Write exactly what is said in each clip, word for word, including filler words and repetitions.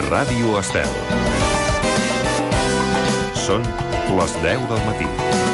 Ràdio Estel. Són les deu del matí.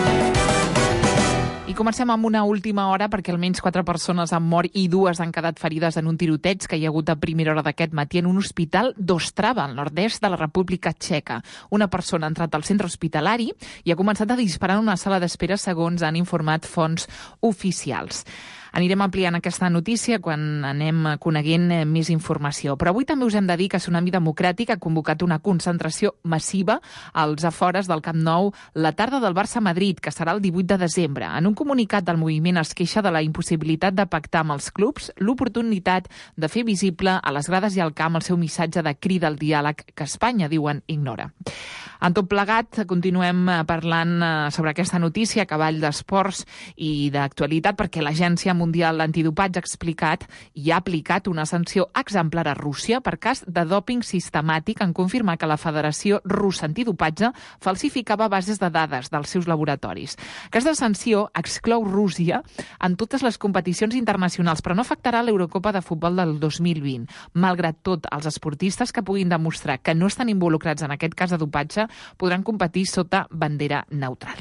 I comencem amb una última hora perquè almenys quatre persones han mort i dues han quedat ferides en un tiroteig que hi ha hagut a primera hora d'aquest matí en un hospital d'Ostrava, al nord-est de la República Txeca. Una persona ha entrat al centre hospitalari i ha començat a disparar en una sala d'espera, segons han informat fonts oficials. Anirem ampliant aquesta notícia quan anem coneguent més informació. Però avui també us hem de dir que Tsunami Democràtic ha convocat una concentració massiva als afores del Camp Nou la tarda del Barça-Madrid, que serà el divuit de desembre. En un comunicat del moviment es queixa de la impossibilitat de pactar amb els clubs l'oportunitat de fer visible a les grades i al camp el seu missatge de crida al diàleg que Espanya, diuen, ignora. En tot plegat, continuem parlant sobre aquesta notícia a cavall d'esports i d'actualitat perquè l'Agència Mundial Antidopatge ha explicat i ha aplicat una sanció exemplar a Rússia per cas de dòping sistemàtic en confirmar que la Federació Russa Antidopatge falsificava bases de dades dels seus laboratoris. Aquesta sanció exclou Rússia en totes les competicions internacionals, però no afectarà l'Eurocopa de futbol del dos mil vint. Malgrat tot, els esportistes que puguin demostrar que no estan involucrats en aquest cas de dopatge podran competir sota bandera neutral.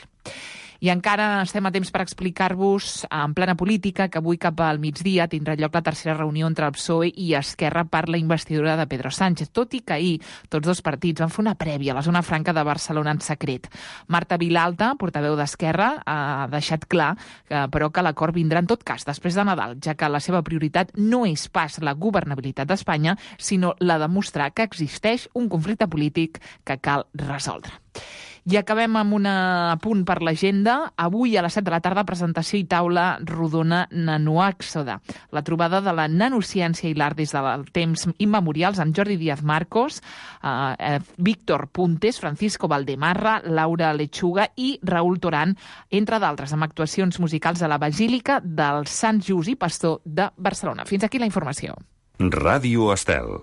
I encara estem a temps per explicar-vos en plena política que avui cap al migdia tindrà lloc la tercera reunió entre el P S O E i Esquerra per la investidura de Pedro Sánchez, tot i que ahir tots dos partits van fer una prèvia a la zona franca de Barcelona en secret. Marta Vilalta, portaveu d'Esquerra, ha deixat clar que, però que l'acord vindrà en tot cas després de Nadal, ja que la seva prioritat no és pas la governabilitat d'Espanya, sinó la de mostrar que existeix un conflicte polític que cal resoldre. I acabem amb un apunt per l'agenda. Avui a les set de la tarda, presentació i taula rodona Nanoàxode. La trobada de la nanociència i l'art des del temps immemorials amb Jordi Díaz Marcos, eh, Víctor Puntes, Francisco Valdemarra, Laura Lechuga i Raúl Torán, entre d'altres, amb actuacions musicals a la Basílica del Sant Just i Pastor de Barcelona. Fins aquí la informació. Ràdio Estel.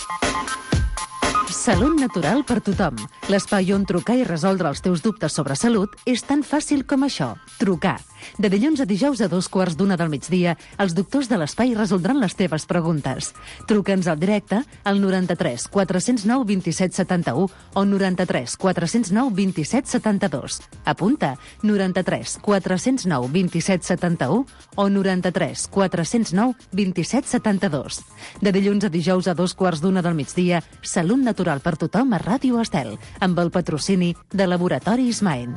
Salut natural per tothom. L'espai on trucar i resoldre els teus dubtes sobre salut és tan fàcil com això. Trucar. De dilluns a dijous a dos quarts d'una del migdia, els doctors de l'espai resoldran les teves preguntes. Truca'ns al directe al noranta-tres quatre zero nou vint set setanta-u o noranta-tres quatre zero nou vint set setanta-dos. Apunta, noranta-tres quatre zero nou vint set setanta-u o noranta-tres quatre zero nou vint set setanta-dos. De dilluns a dijous a dos quarts d'una del migdia, Salut natural per tothom a Ràdio Estel, amb el patrocini de Laboratoris Maen.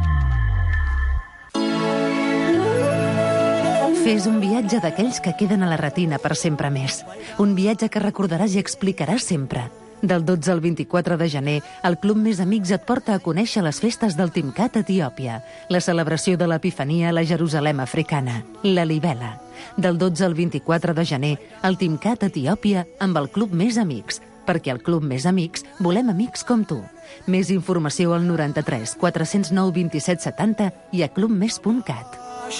Fes un viatge d'aquells que queden a la retina per sempre més. Un viatge que recordaràs i explicaràs sempre. Del dotze al vint-i-quatre de gener, el Club Més Amics et porta a conèixer les festes del Timcat a Etiòpia, la celebració de l'Epifania a la Jerusalem africana, la Libela. Del dotze al vint-i-quatre de gener, el Timcat a Etiòpia amb el Club Més Amics, perquè al Club Més Amics volem amics com tu. Més informació al noranta-tres quatre zero nou vint set setanta i a club més punt cat.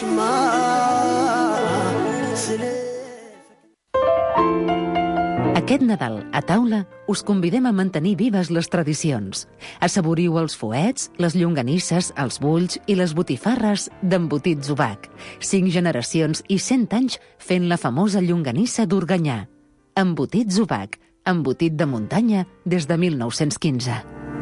Aquest Nadal, a taula, us convidem a mantenir vives les tradicions. Assaboriu els fuets, les llonganisses, els bulls i les botifarres d'Embotit Zubac. Cinc generacions i cent anys fent la famosa llonganissa d'Organyà. Embotit Zubac, embotit de muntanya des de mil nou-cents quinze.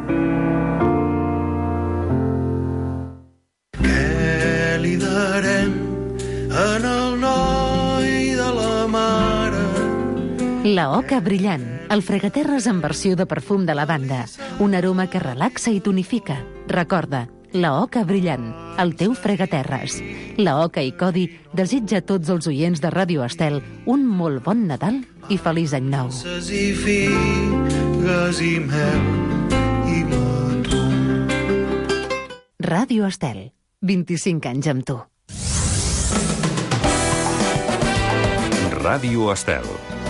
Què li darem en el noi de la mare? La Oca Brillant, el fregaterres en versió de perfum de lavanda. Un aroma que relaxa i tonifica. Recorda, La Oca Brillant, el teu fregaterres. La Oca i Codi desitja a tots els oients de Ràdio Estel un molt bon Nadal i feliç any nou. I figues i mel i mató. Ràdio Estel, vint-i-cinc anys amb tu. Ràdio Estel.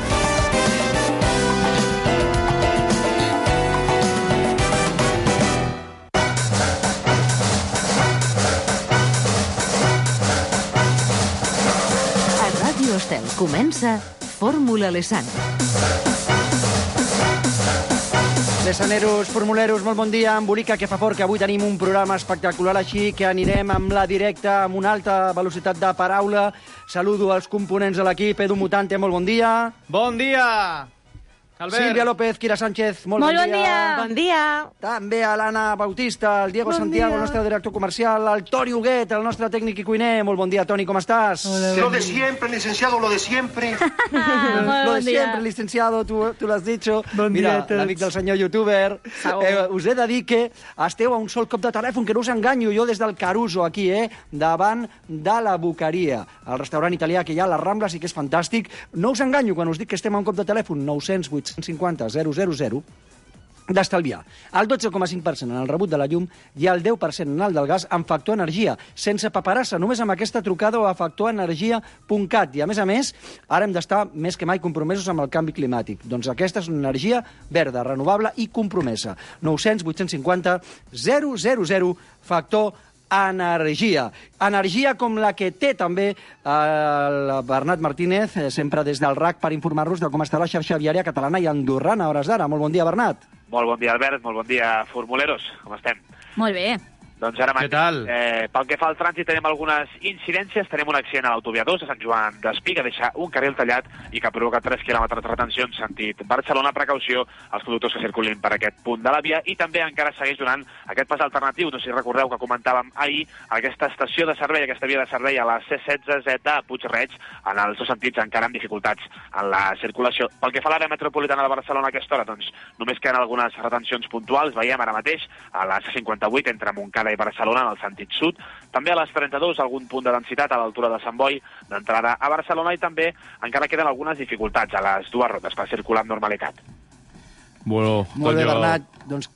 A Ràdio Estel comença Fórmula Lesan. Lesaneros, formuleros, molt bon dia. Embolica, que fa fort, que avui tenim un programa espectacular, així que anirem amb la directa, amb una alta velocitat de paraula. Saludo als components de l'equip. Edu Mutante, molt bon dia. Bon dia! Albert. Sílvia López, Kira Sánchez, molt, Molt bon dia. Bon dia. També a l'Anna Bautista, el Diego Bon Santiago, dia. el nostre director comercial, el Toni Huguet, el nostre tècnic i cuiner. Molt bon dia, Toni, com estàs? Lo de siempre, licenciado, lo de siempre. Ah, molt Lo bon de dia. siempre, licenciado, tu, tu l'has dicho. Bon dia Mira, a tots. l'amic del senyor youtuber. Eh, us he de dir que esteu a un sol cop de telèfon, que no us enganyo jo des del Caruso, aquí, eh? Davant de la Boqueria, el restaurant italià que hi ha a les Rambles i que és fantàstic. No us enganyo quan us dic que estem a un cop de telèfon, nou cents vuit cents cinquanta zero zero zero, d'estalviar el dotze coma cinc per cent en el rebut de la llum i el deu per cent en el del gas amb Factor Energia, sense paperassa, només amb aquesta trucada o a factor energia punt cat. I a més a més, ara hem d'estar més que mai compromesos amb el canvi climàtic. Doncs aquesta és una energia verda, renovable i compromesa. nou cents vuit cents cinquanta zero zero zero, Factor Energia. Energia com la que té també el Bernat Martínez, eh, sempre des del R A C, per informar-nos de com està la xarxa viària catalana i andorrana a hores d'ara. Molt bon dia, Bernat. Molt bon dia, Albert. Molt bon dia, formuleros. Com estem? Molt bé. Doncs ara mateix, Què tal? Eh, pel que fa al trànsit, tenim algunes incidències. Tenim un accident a l'autovia dos a Sant Joan d'Espí, que deixa un carril tallat i que provoca tres quilòmetres de retenció en sentit Barcelona. Precaució als conductors que circulin per aquest punt de la via, i també encara segueix donant aquest pas alternatiu. No sé si recordeu que comentàvem ahir aquesta estació de servei, aquesta via de servei a la C setze Z a Puig-reig, en els dos sentits encara amb dificultats en la circulació. Pel que fa a l'àrea metropolitana de Barcelona a aquesta hora, doncs només queden algunes retencions puntuals. Veiem ara mateix a la C cinquanta-vuit entre Montcada i Barcelona en el sentit sud, també a les trenta-dos algun punt de densitat a l'altura de Sant Boi d'entrada a Barcelona, i també encara queden algunes dificultats a les dues rodes per circular amb normalitat. Bueno, Molt bé, doncs jo- Bernat. Doncs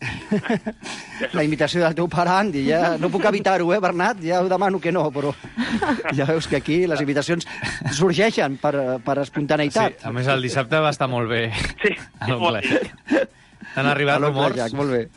la invitació del teu pare, Andy, ja no puc evitar-ho, eh, Bernat? Ja ho demano que no, però ja veus que aquí les invitacions sorgeixen per, per Sí, espontaneïtat. a més, el dissabte va estar molt bé. Sí, A molt, l'Omplejack. T'han arribat A l'Omplejack, rumors? molt bé.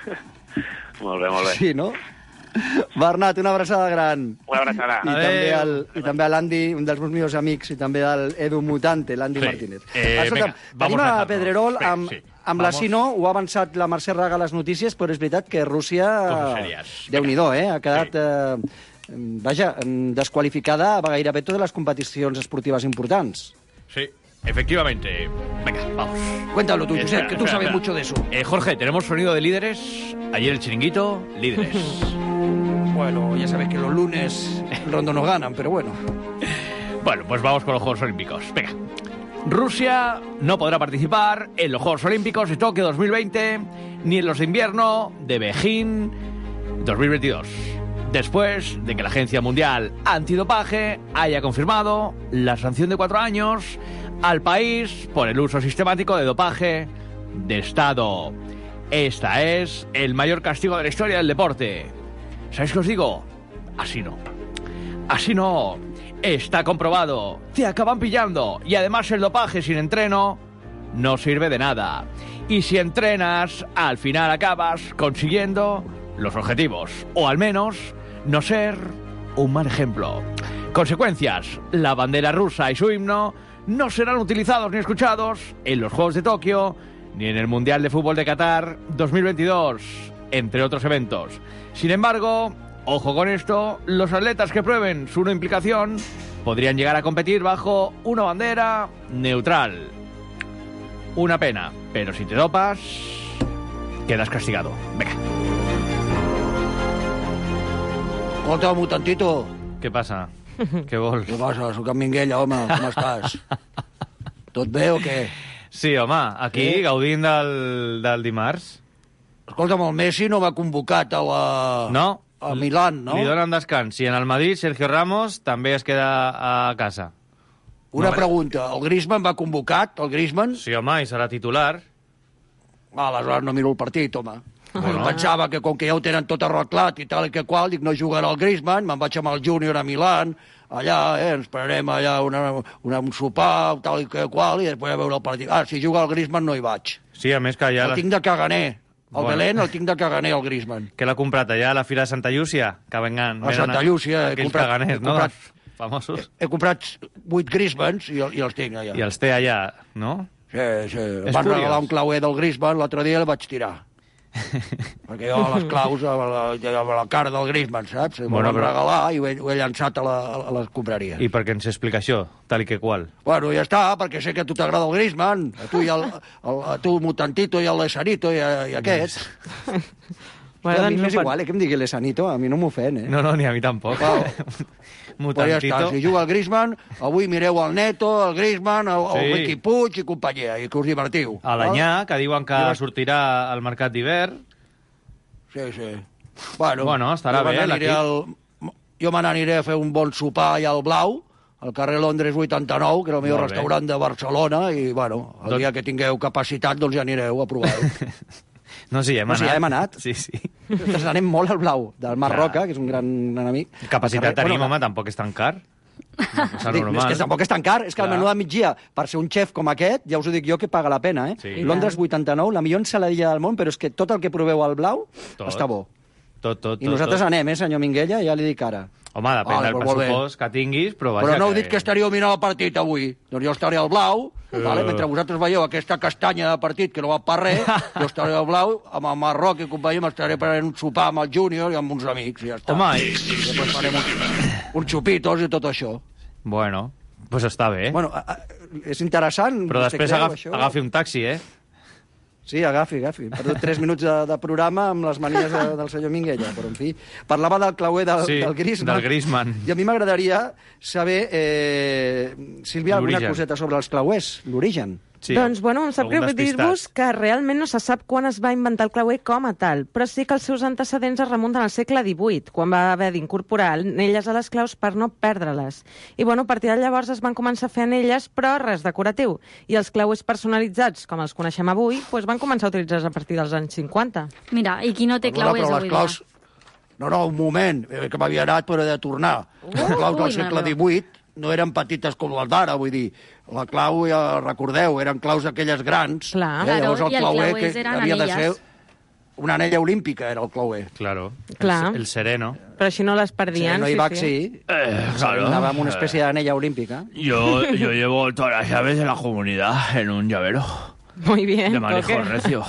molt bé, molt bé. Sí, no? Bernat, una abraçada gran. Una abraçada. I Adéu. també, el, I també a l'Andy, un dels meus millors amics, i també al Edu Mutante, l'Andy Sí. Martínez. Eh, Escolta'm, venga, vamos tenim a a dejarlo. Pedrerol Venga, amb, sí. amb la Vamos. Sino, ho ha avançat la Mercè Raga a les notícies, però és veritat que Rússia, Coses serias. Déu-n'hi-do, eh? Ha quedat, eh, vaja, desqualificada a gairebé totes les competicions esportives importants. Sí, efectivamente. Venga, vamos. Cuéntalo tú, Espera, Josep, que tú espera, sabes espera. mucho de eso. Eh, Jorge, tenemos sonido de líderes. Ayer el chiringuito, líderes. Bueno, ya sabes que los lunes Rondo no ganan, pero bueno. Bueno, pues vamos con los Juegos Olímpicos. Venga. Rusia no podrá participar en los Juegos Olímpicos de Tokio dos mil veinte ni en los de invierno de Beijing dos mil veintidós. Después de que la Agencia Mundial Antidopaje haya confirmado la sanción de cuatro años al país por el uso sistemático de dopaje de Estado. Esta es el mayor castigo de la historia del deporte. ¿Sabéis qué os digo? Así no. Así no. Está comprobado. Te acaban pillando. Y además el dopaje sin entreno no sirve de nada. Y si entrenas, al final acabas consiguiendo los objetivos. O al menos no ser un mal ejemplo. Consecuencias. La bandera rusa y su himno no serán utilizados ni escuchados en los Juegos de Tokio ni en el Mundial de Fútbol de Qatar dos mil veintidós, entre otros eventos. Sin embargo, ojo con esto, los atletas que prueben su no implicación podrían llegar a competir bajo una bandera neutral. Una pena, pero si te dopas, quedas castigado. Venga. Escolta, Mutantito. Què passa? Què vols? Què passa? Soc en Minguella, home, com estàs? Tot bé o què? Sí, home, aquí, Eh? gaudint del, del dimarts. Escolta'm, el Messi no m'ha convocat a la... No. A Milán, no? Li donen descans. I en el Madrid, Sergio Ramos també es queda a casa. Una No, pregunta. El Griezmann va convocat, el Griezmann? Sí, home, i serà titular. Ah, aleshores no miro el partit, home. Bueno. Jo pensava que com que ja ho tenen tot arreglat i tal i que qual, dic, no jugarà el Griezmann, me'n vaig amb el Júnior a Milán, allà, eh, ens pararem allà una, una, un sopar, tal i que qual, i després a veure el partit. Ah, si juga el Griezmann no hi vaig. Sí, a més que ja... El La... tinc de caganer. El Bueno. Belén el tinc de caganer, el Griezmann. Que l'ha comprat allà a la Fira de Santa Llúcia? Que vengan... A Santa Llúcia he Aquells comprat- caganers, he no? comprat- Dels famosos. He comprat vuit Griezmanns i, i els tinc allà. I els té allà, no? Sí, sí. Em És van curiós. regalar un clauer del Griezmann, l'altre dia el vaig tirar. Perquè jo les claus a la, a la cara del Griezmann, saps? M'ho Bueno, van però- regalar i ho he, ho he llançat a la, a la escombraria. I per què ens explica això, tal i que qual? Bueno, ja està, perquè sé que a tu t'agrada el Griezmann, a tu i el, el, a tu Mutantito i el Lesanito i, i aquest. Bueno, a mi doncs m'és no pot- igual, eh, que em digui Lesanito, a mi no m'ofèn, eh? No, no, ni a mi tampoc. Wow. Pues ja Mutantito. està, si juga el Griezmann, avui mireu el Neto, el Griezmann, el, el Sí. Riqui Puig i companyia, i que us divertiu. A l'Anyà, que diuen que Jo vaig- sortirà al mercat d'hivern. Sí, sí. Bueno, Bueno, estarà jo me bé, n'aniré l'equip. al- Jo me n'aniré a fer un bon sopar allà al Blau, al carrer Londres vuitanta-nou, que és el millor Molt bé. restaurant de Barcelona, i, bueno, el Doncs- dia que tingueu capacitat, doncs ja anireu a provar-ho. No, sí, hem No, sí, anat. ja hem anat. Sí, sí. Nosaltres anem molt al Blau, del Mar Clar. Roca, que és un gran enemic. Capacitat Al carrer- tenim, bueno, home, tampoc és tan car. És Dic, és que tampoc és tan car, és que el Clar. menú de migdia, per ser un xef com aquest, ja us ho dic jo, que paga la pena, eh? Sí. Londres vuitanta-nou, la millor ensaladilla del món, però és que tot el que proveu al Blau Tot. està bo. Tot, tot, I tot, nosaltres tot. anem, eh, senyor Minguella, ja li dic ara. Home, depèn Vale, del però molt bé. pressupost que tinguis, però vaja... Però no heu dit que estaríeu mirant el partit avui. Doncs jo estaré al Blau, Eh. vale? Mentre vosaltres veieu aquesta castanya de partit que no va per res, jo estaré al Blau, amb el Marroc i companyia, m'estaré prenent un sopar amb el Júnior i amb uns amics, i ja està. Home, i... I després farem uns, uns xupitos i tot això. Bueno, doncs pues està bé. Bueno, a, a, és interessant. Però vostè després creu, agaf, això? agafi un taxi, eh? Sí, agafi, agafi. He perdut tres minuts de, de programa amb les manies de, del senyor Minguella, però en fi. Parlava del clauer del, Sí, del Griezmann. del Griezmann. I a mi m'agradaria saber, eh, Sílvia, alguna L'origen. coseta sobre els clauers, l'origen. Sí, doncs, bueno, em sap algun greu despistat. dir-vos que realment no se sap quan es va inventar el clauer com a tal, però sí que els seus antecedents es remunten al segle divuit, quan va haver d'incorporar anelles a les claus per no perdre-les. I, bueno, a partir de llavors es van començar a fer anelles, però res decoratiu. I els clauers personalitzats, com els coneixem avui, doncs van començar a utilitzar-se a partir dels anys cinquanta. Mira, i qui no té Perdona, clauers però avui les claus... No, no, un moment, eh, que m'havia anat, però he de tornar. Les claus del ui, segle Marro. divuit no eren petites com les d'ara, vull dir, la clau, ja recordeu, eren claus aquelles grans. Clar. Claro, Llavors el i el clauer clauers que eren havia de anelles. ser una anella olímpica, era el clauer. Claro, Clar. El, el sereno. Però així no les Sí, perdien. no hi va, sí. Eh, Anava amb una espècie d'anella olímpica. Yo, yo llevo todas las llaves de la comunidad en un llavero. Muy bien. De Marijo Coque. Recio.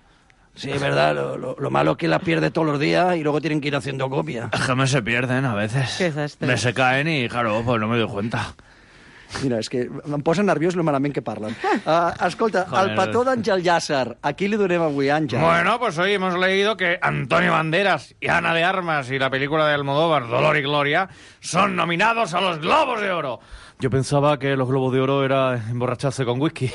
Sí, es verdad, lo, lo, lo malo es que las pierde todos los días y luego tienen que ir haciendo copia. Es que me se pierden a veces. Qué desastre. Me se caen y, claro, pues no me doy cuenta. Mira, és que em posa nerviós lo malament que parlen. Uh, escolta, Joder. el petó d'Àngel Llàcer, a qui li donem avui, Àngel? Bueno, pues hoy hemos leído que Antonio Banderas y Ana de Armas y la película de Almodóvar, Dolor y Gloria, son nominados a los Globos de Oro. Yo pensaba que los Globos de Oro era emborracharse con whisky.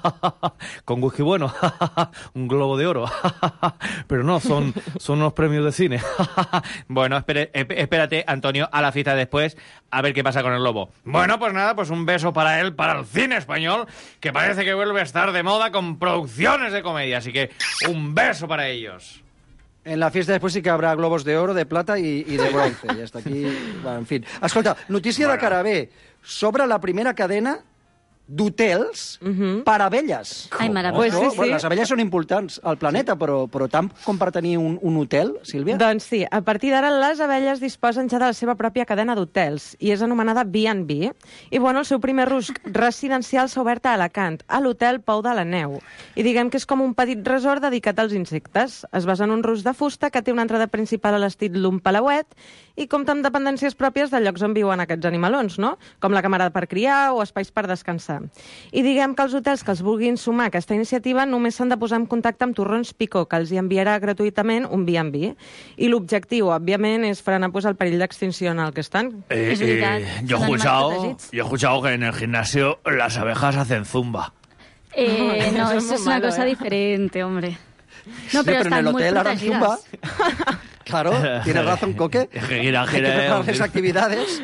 Con whisky bueno. Un globo de oro. Pero no, son, son unos premios de cine. Bueno, espere- esp- espérate, Antonio, a la cita después, a ver qué pasa con el lobo. Bueno, pues nada, pues un beso para él, para el cine español, que parece que vuelve a estar de moda con producciones de comedia. Así que un beso para ellos. En la fiesta después sí que habrá globos de oro, de plata y, y de bronce. Y hasta aquí, bueno, en fin. Escolta, notícia de cara B. Sobre la primera cadena d'hotels Mhm. per a abelles. Ai, meravellós. Pues sí, No? sí. Bueno, les abelles són importants al planeta, però, però tant com per tenir un, un hotel, Sílvia? Doncs sí, a partir d'ara les abelles disposen ja de la seva pròpia cadena d'hotels i és anomenada B and B. I bueno, el seu primer rusc residencial s'ha obert a Alacant, a l'hotel Pou de la Neu. I diguem que és com un petit resort dedicat als insectes. Es basa en un rusc de fusta que té una entrada principal a l'estil d'un palauet i compta amb dependències pròpies de llocs on viuen aquests animalons, no? Com la càmera per criar o espais per descansar. I diguem que els hotels que els vulguin sumar a aquesta iniciativa només s'han de posar en contacte amb Torrons Picó, que els hi enviarà gratuïtament un B and B. I l'objectiu, òbviament, és frenar pues, el perill d'extinció en el que estan. Eh, Es verdad, eh, yo, he son animales escuchado, protegidos. yo he escuchado que en el gimnasio las abejas hacen zumba. Eh, no, Eso es eso muy es una malo, cosa ¿eh? diferente, hombre. Sí, No, pero, en están el muy hotel harán protegidas. zumba. Claro, tienes razón, Coque. Gira, Hay que gira, preparar eh, actividades.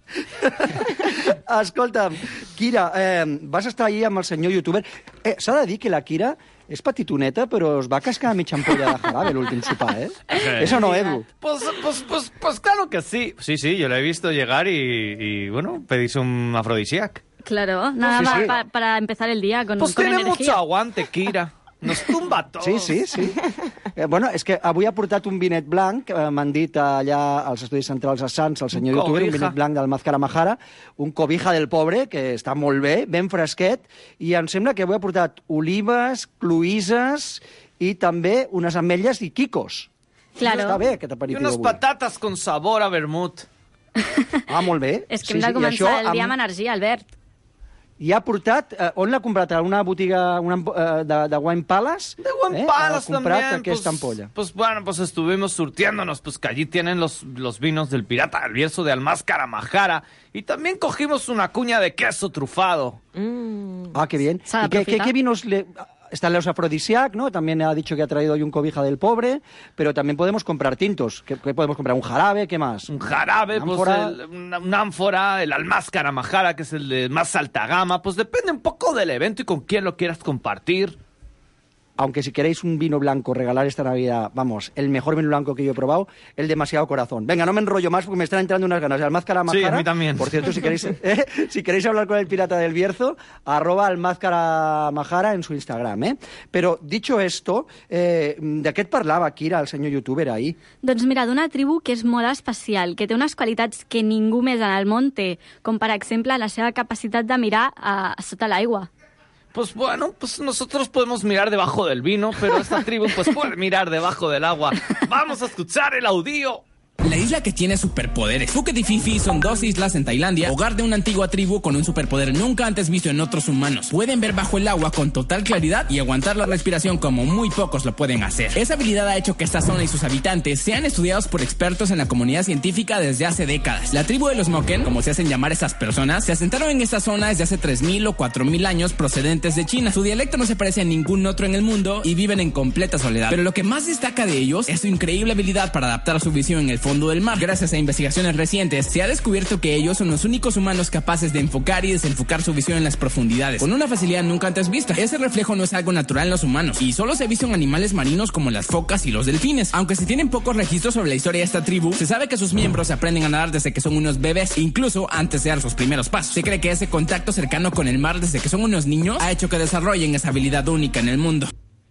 Escolta'm, Kira, eh, vas estar ahir amb el senyor youtuber. Eh, S'ha de dir que la Kira és petitoneta, però es va cascar mitja ampolla de jarabe l'últim sopar, eh? Eso no, Edu. Pues, pues, pues, pues claro que sí. Sí, sí, yo la he visto llegar y, y bueno, pedirse un afrodisíac. Claro, nada Sí, más sí. pa- para empezar el día con, Pues con tiene energía. mucho aguante, Kira. Nos tumba a todos. Sí, sí, sí. Eh, bueno, és que avui ha portat un vinet blanc, eh, m'han dit allà als Estudis Centrals a Sants, el senyor Un youtuber, un cobija. vinet blanc del Mazcara Mahara, un cobija del pobre, que està molt bé, ben fresquet, i em sembla que avui ha portat olives, cloïsses i també unes ametlles i quicos. Claro. Està bé, aquest aperitiu I unes avui. patates con sabor a vermut. Ah, molt bé. És que hem de començar el dia amb energia, Albert. I ha portat... Eh, on l'ha comprat? A una botiga una, eh, de, de Wine Palace? De Wine eh? Palace ha comprat también. aquesta pues, ampolla. Pues bueno, pues estuvimos surtiéndonos, pues que allí tienen los, los vinos del Pirata del Bierzo de Almázcara Majara. Y también cogimos una cuña de queso trufado. Mm. Ah, qué bien. S'ha ¿Y qué, qué, d'aprofitar. qué vinos le...? Está el afrodisíac, ¿no? También ha dicho que ha traído hoy un cobija del pobre, pero también podemos comprar tintos. ¿Qué, qué podemos comprar? ¿Un jarabe? ¿Qué más? Un jarabe, pues el, una, una ánfora, el Almázcara Majara, que es el de más alta gama. Pues depende un poco del evento y con quién lo quieras compartir. Aunque si queréis un vino blanco regalar esta Navidad, vamos, el mejor vino blanco que yo he probado, el Demasiado Corazón. Venga, no me enrollo más porque me están entrando unas ganas. Almázcara Majara. Sí, a mí también. Por cierto, si queréis, eh, si queréis hablar con el Pirata del Bierzo, arroba Almázcara Majara en su Instagram, eh? Però, dicho esto, eh, de què et parlava, Kira, el senyor youtuber, ahir? Doncs mira, d'una tribu que és molt especial, que té unes qualitats que ningú més en el món té, com per exemple la seva capacitat de mirar a, a sota l'aigua. Pues bueno, pues nosotros podemos mirar debajo del vino, pero esta tribu pues puede mirar debajo del agua. Vamos a escuchar el audio. La isla que tiene superpoderes. Phuket y Phi Phi son dos islas en Tailandia, hogar de una antigua tribu con un superpoder nunca antes visto en otros humanos. Pueden ver bajo el agua con total claridad y aguantar la respiración como muy pocos lo pueden hacer. Esa habilidad ha hecho que esta zona y sus habitantes sean estudiados por expertos en la comunidad científica desde hace décadas. La tribu de los Moken, como se hacen llamar estas personas, se asentaron en esta zona desde hace tres mil o cuatro mil años procedentes de China. Su dialecto no se parece a ningún otro en el mundo y viven en completa soledad. Pero lo que más destaca de ellos es su increíble habilidad para adaptar su visión en el fondo del mar. Gracias a investigaciones recientes, se ha descubierto que ellos son los únicos humanos capaces de enfocar y desenfocar su visión en las profundidades, con una facilidad nunca antes vista. Ese reflejo no es algo natural en los humanos, y solo se ha visto en animales marinos como las focas y los delfines. Aunque se tienen pocos registros sobre la historia de esta tribu, se sabe que sus miembros aprenden a nadar desde que son unos bebés, incluso antes de dar sus primeros pasos. Se cree que ese contacto cercano con el mar desde que son unos niños ha hecho que desarrollen esa habilidad única en el mundo.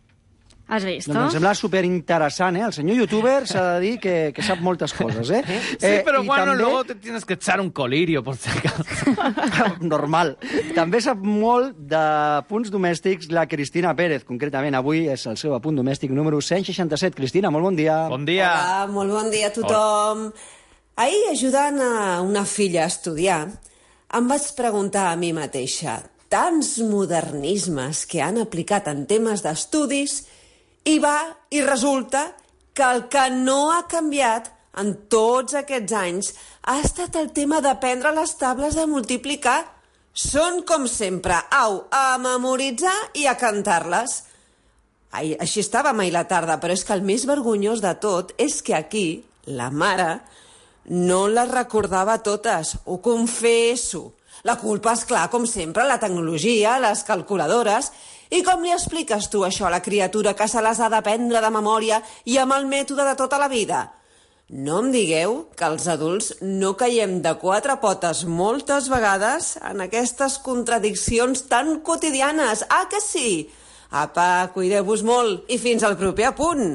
Has vist? Doncs em sembla superinteressant, eh? El senyor youtuber s'ha de dir que, que sap moltes coses, eh? Sí, eh, pero i bueno, també... luego te tienes que echar un colirio, por si acaso. Normal. També sap molt de punts domèstics la Cristina Pérez. Concretament, avui és el seu apunt domèstic número cent seixanta-set. Cristina, molt bon dia. Bon dia. Hola, molt bon dia a tothom. Ahir, ajudant a una filla a estudiar, em vaig preguntar a mi mateixa tants modernismes que han aplicat en temes d'estudis. I va, i resulta que el que no ha canviat en tots aquests anys ha estat el tema d'aprendre les tables de multiplicar. Són, com sempre, au, a memoritzar i a cantar-les. Ai, així estàvem ahir la tarda, però és que el més vergonyós de tot és que aquí, la mare, no les recordava totes, ho confesso. La culpa, és clar, com sempre, la tecnologia, les calculadores. I com li expliques tu això a la criatura que se les ha d'aprendre de memòria i amb el mètode de tota la vida? No em digueu que els adults no caiem de quatre potes moltes vegades en aquestes contradiccions tan quotidianes. Ah, que sí? Apa, cuideu-vos molt i fins al proper apunt.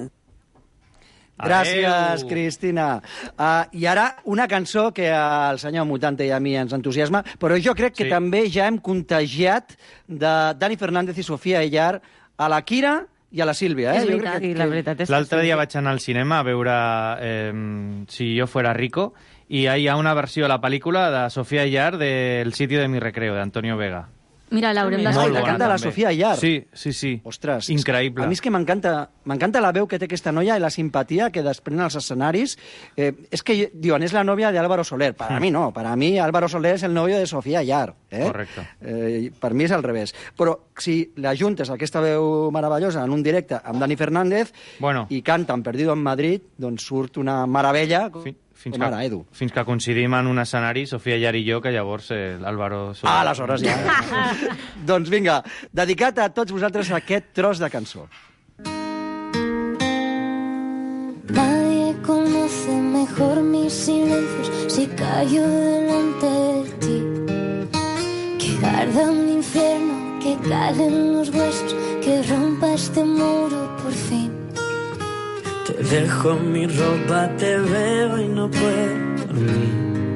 Gràcies, Adeu. Cristina. Uh, I ara una cançó que al senyor Mutante i a mi ens entusiasma, però jo crec que Sí. també ja hem contagiat de Dani Fernández i Sofia Ellar a la Kira i a la Sílvia. Eh? És Jo veritat, crec i la veritat és que L'altre sí. dia vaig anar al cinema a veure eh, Si yo fuera rico i hi ha una versió a la pel·lícula de Sofía Ayar del Sitio de mi recreo, d'Antonio Vega. Mira, l'haurem No, d'escoltar. i la canta la Sofia Ayar. Sí, sí, sí. Ostres, Increïble. a mi és que m'encanta m'encanta la veu que té aquesta noia i la simpatia que desprèn als escenaris. Eh, és que diuen, és la novia de Álvaro Soler. Para mí no, para mí Álvaro Soler és el novio de Sofía Ayar. Eh? Correcte. Eh, per mi és al revés. Però si la juntes aquesta veu meravellosa en un directe amb Dani Fernández Bueno. i canten Perdido en Madrid, doncs surt una meravella Fi- fins, com ara, que, Edu. fins que coincidim en un escenari, Sofia Ayar i jo, que llavors eh, l'Álvaro... Soler- Ah, aleshores ja. Doncs vinga, dedicat a tots vosaltres aquest tros de cançó. Nadie conoce mejor mis silencios si callo delante de ti. Que arda mi infierno, que calen los huesos, que rompa este muro por fin. Te dejo mi ropa, te veo y no puedo dormir.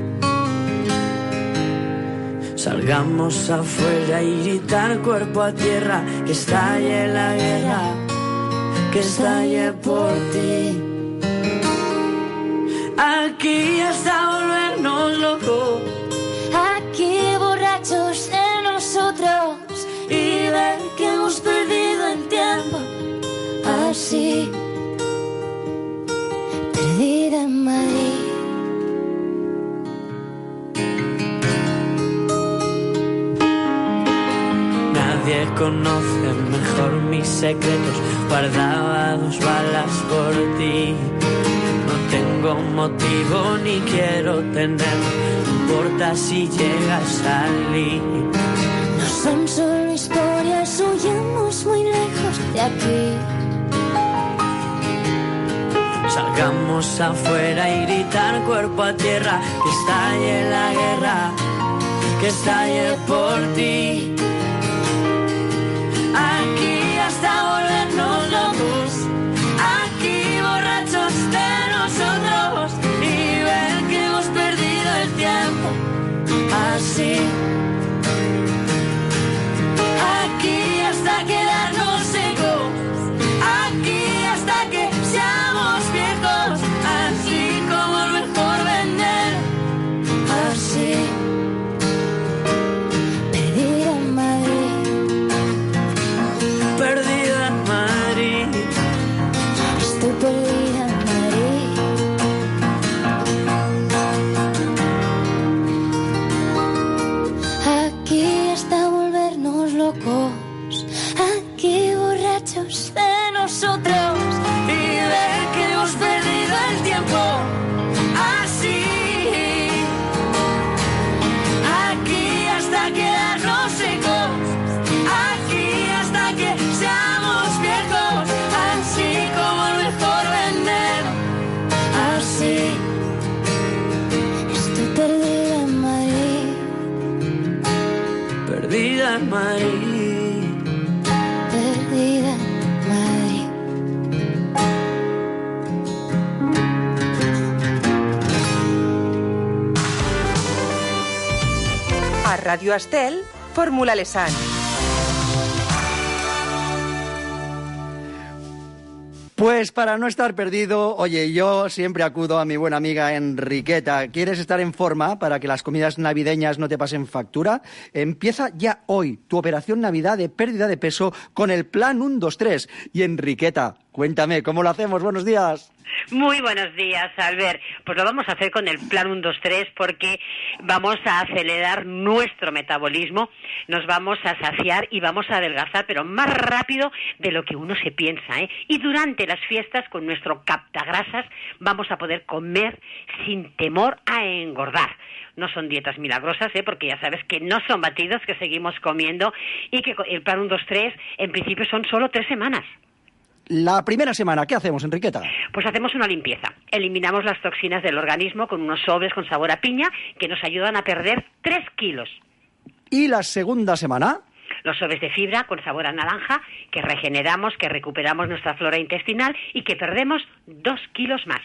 Salgamos afuera y gritar cuerpo a tierra, que estalle la guerra, que estalle por ti. Aquí hasta volvernos locos, aquí borrachos de nosotros y ver que hemos perdido el tiempo. Así, perdida en Madrid. Nadie conoce mejor mis secretos, guardaba dos balas por ti. No tengo motivo ni quiero tener, no importa si llega a salir. No son solo historias, huyamos muy lejos de aquí. Salgamos afuera y gritar cuerpo a tierra, que estalle la guerra, que estalle por ti. Aquí hasta volvernos locos, aquí borrachos de nosotros y ver que hemos perdido el tiempo. Así, aquí hasta quedarnos secos, aquí hasta que seamos viejos, así como el mejor vender. Así, Perdida en Madrid, perdida en Madrid. estoy perdida en Madrid. Aquí hasta volvernos locos, aquí borrachos de nosotros Y ver que hemos perdido el tiempo. Así, aquí hasta quedarnos secos, aquí hasta que seamos viejos, así como el mejor vender. Así, Estoy perdida en Madrid, perdida en Madrid. perdida en Madrid. A Radio Estel, Fórmula Lesan. Pues para no estar perdido, oye, yo siempre acudo a mi buena amiga Enriqueta. ¿Quieres estar en forma para que las comidas navideñas no te pasen factura? Empieza ya hoy tu operación Navidad de pérdida de peso con el plan uno dos tres. Y Enriqueta, cuéntame, ¿cómo lo hacemos? Buenos días. Muy buenos días, Albert. Pues lo vamos a hacer con el plan uno dos tres porque vamos a acelerar nuestro metabolismo, nos vamos a saciar y vamos a adelgazar, pero más rápido de lo que uno se piensa, ¿eh? Y durante las fiestas, con nuestro captagrasas, vamos a poder comer sin temor a engordar. No son dietas milagrosas, ¿eh? Porque ya sabes que no son batidos, que seguimos comiendo y que el plan uno dos tres en principio son solo tres semanas. La primera semana, ¿qué hacemos, Enriqueta? Pues hacemos una limpieza. Eliminamos las toxinas del organismo con unos sobres con sabor a piña que nos ayudan a perder tres kilos. ¿Y la segunda semana? Los sobres de fibra con sabor a naranja que regeneramos, que recuperamos nuestra flora intestinal y que perdemos dos kilos más.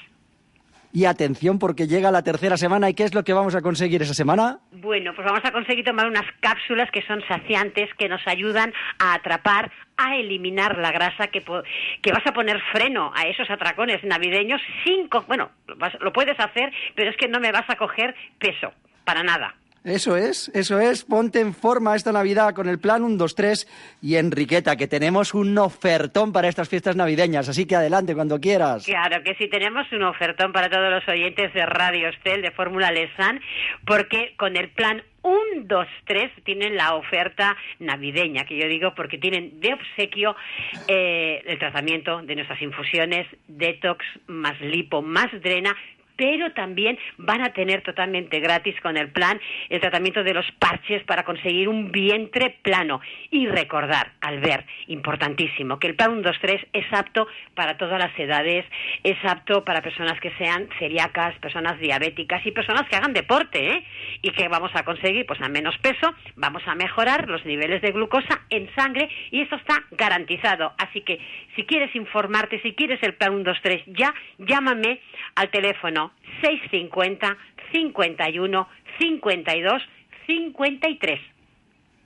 Y atención, porque llega la tercera semana. ¿Y qué es lo que vamos a conseguir esa semana? Bueno, pues vamos a conseguir tomar unas cápsulas que son saciantes, que nos ayudan a atrapar, a eliminar la grasa, que, que vas a poner freno a esos atracones navideños sin... Bueno, vas, lo puedes hacer, pero es que no me vas a coger peso, para nada. Eso es, eso es. Ponte en forma esta Navidad con el plan uno dos tres y Enriqueta, que tenemos un ofertón para estas fiestas navideñas, así que adelante cuando quieras. Claro que sí, tenemos un ofertón para todos los oyentes de Radio Estel, de Fórmula Lesan, porque con el plan uno dos tres tienen la oferta navideña, que yo digo porque tienen de obsequio eh, el tratamiento de nuestras infusiones, detox, más lipo, más drena, pero también van a tener totalmente gratis con el plan el tratamiento de los parches para conseguir un vientre plano. Y recordar, Albert, importantísimo, que el plan uno dos tres es apto para todas las edades, es apto para personas que sean celíacas, personas diabéticas y personas que hagan deporte, ¿eh? Y que vamos a conseguir, pues a menos peso, vamos a mejorar los niveles de glucosa en sangre y esto está garantizado. Así que si quieres informarte, si quieres el plan uno dos tres ya, llámame al teléfono seis cincuenta, cincuenta y uno, cincuenta y dos, cincuenta y tres.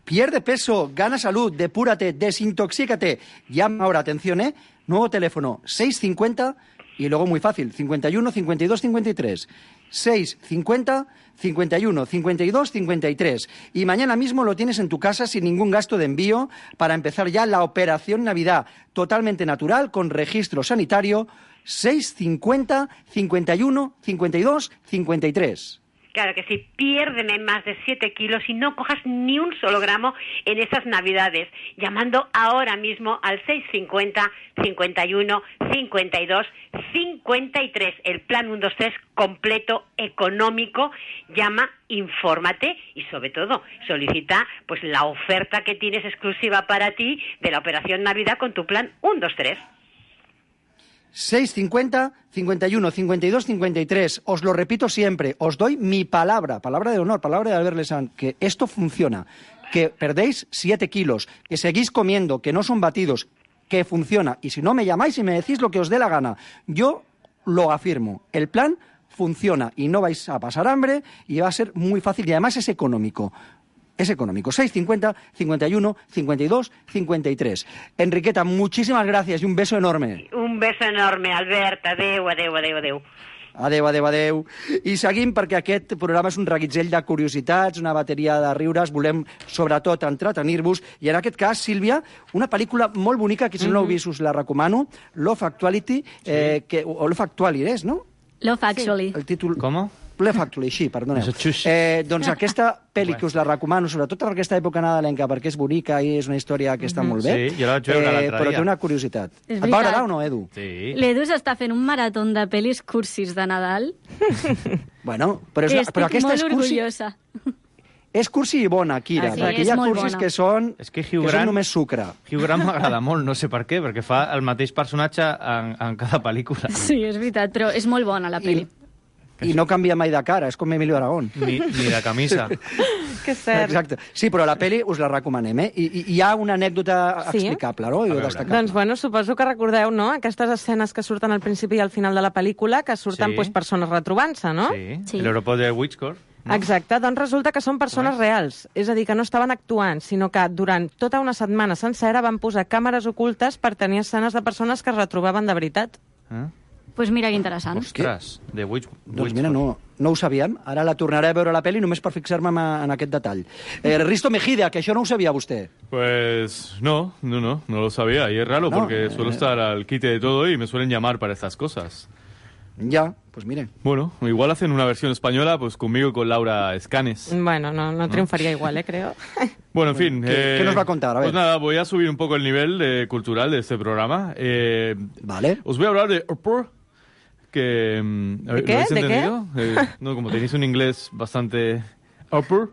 Pierde peso, gana salud, depúrate, desintoxícate. Llama ahora, atención, ¿eh? Nuevo teléfono, seis cincuenta, y luego muy fácil, cincuenta y uno, cincuenta y dos, cincuenta y tres. seis cincuenta, cincuenta y uno, cincuenta y dos, cincuenta y tres. Y mañana mismo lo tienes en tu casa sin ningún gasto de envío para empezar ya la Operación Navidad, totalmente natural, con registro sanitario, seis cincuenta, cincuenta y uno, cincuenta y dos, cincuenta y tres. Claro que sí, piérdeme más de siete kilos y no cojas ni un solo gramo en esas Navidades, llamando ahora mismo al seis cincuenta, cincuenta y uno, cincuenta y dos, cincuenta y tres. El plan uno dos tres completo, económico. Llama, infórmate y sobre todo solicita pues la oferta que tienes exclusiva para ti de la Operación Navidad con tu plan uno dos tres. seis cincuenta, cincuenta y uno, cincuenta y dos, cincuenta y tres. Os lo repito siempre, os doy mi palabra, palabra de honor, palabra de Albert Lesan, que esto funciona, que perdéis siete kilos, que seguís comiendo, que no son batidos, que funciona. Y si no, me llamáis y me decís lo que os dé la gana. Yo lo afirmo, el plan funciona y no vais a pasar hambre y va a ser muy fácil y además es económico. Es económico. seis cincuenta, cincuenta y uno, cincuenta y dos, cincuenta y tres. Enriqueta, muchísimas gracias y un beso enorme. Un beso enorme, Albert. Adéu, adéu, adéu, adéu. Adéu, adéu, adéu. I seguim perquè aquest programa és un reguitzell de curiositats, una bateria de riures. Volem, sobretot, entretenir-vos. I en aquest cas, Sílvia, una pel·lícula molt bonica, que si no l'heu vist us la recomano, Love Actuality, eh, que, o Love Actually és, no? Love Actually. Sí. El títol... Com? Love Actually, sí, perdoneu. Eh, doncs aquesta pel·li que us la recomano, sobretot en aquesta època nadalenca, perquè és bonica i és una història que està Mm-hmm. molt bé. Sí, jo la vaig veure l'altre Però dia. té una curiositat. És Et va veritat. agradar o no, Edu? Sí. L'Edu s'està fent un marató de pel·lis cursis de Nadal. Bueno, però, és, I una- estic però aquesta molt és cursi, orgullosa. és cursi i bona, Kira. Ah, sí, perquè és hi ha molt cursis bona. que són, És que que Hugh són Grant, només sucre. Hugh Grant m'agrada molt, no sé per què, perquè fa el mateix personatge en, en cada pel·lícula. Sí, és veritat, però és molt bona la pel·li. I no canvia mai de cara, és com Emilio Aragón. Ni, ni de camisa. Que cert. Exacte. Sí, però la pel·li us la recomanem, eh? I, i hi ha una anècdota Sí? explicable, no? I destacable. Doncs, bueno, suposo que recordeu, no?, aquestes escenes que surten al principi i al final de la pel·lícula, que surten Sí. pues, persones retrobant-se, no? Sí, sí. L'aeroport de Whitcore. No? Exacte, doncs resulta que són persones reals. És a dir, que no estaven actuant, sinó que durant tota una setmana sencera van posar càmeres ocultes per tenir escenes de persones que es retrobaven de veritat. Eh? Doncs pues mira que interessant. Ostres, de Which... Doncs mira, no, no ho sabíem. Ara la tornaré a veure la pel·li només per fixar-me en, en aquest detall. Eh, Risto Mejida, que això no ho sabia vostè. Pues no, no, no, no lo sabía. Y es raro No, porque suelo eh. estar al quite de todo y me suelen llamar para estas cosas. Ya, pues mire. Bueno, igual hacen una versión española pues conmigo y con Laura Escanes. Bueno, no, no triunfaría igual, eh, creo. Bueno, en fin. ¿Qué- qué nos va a contar? A ver. Pues nada, voy a subir un poco el nivel de, cultural de este programa. Eh, vale. Os voy a hablar de Upper, que... mm, ¿lo qué? habéis ¿De qué? entendido? Eh, no, como tenéis un inglés bastante... Upper.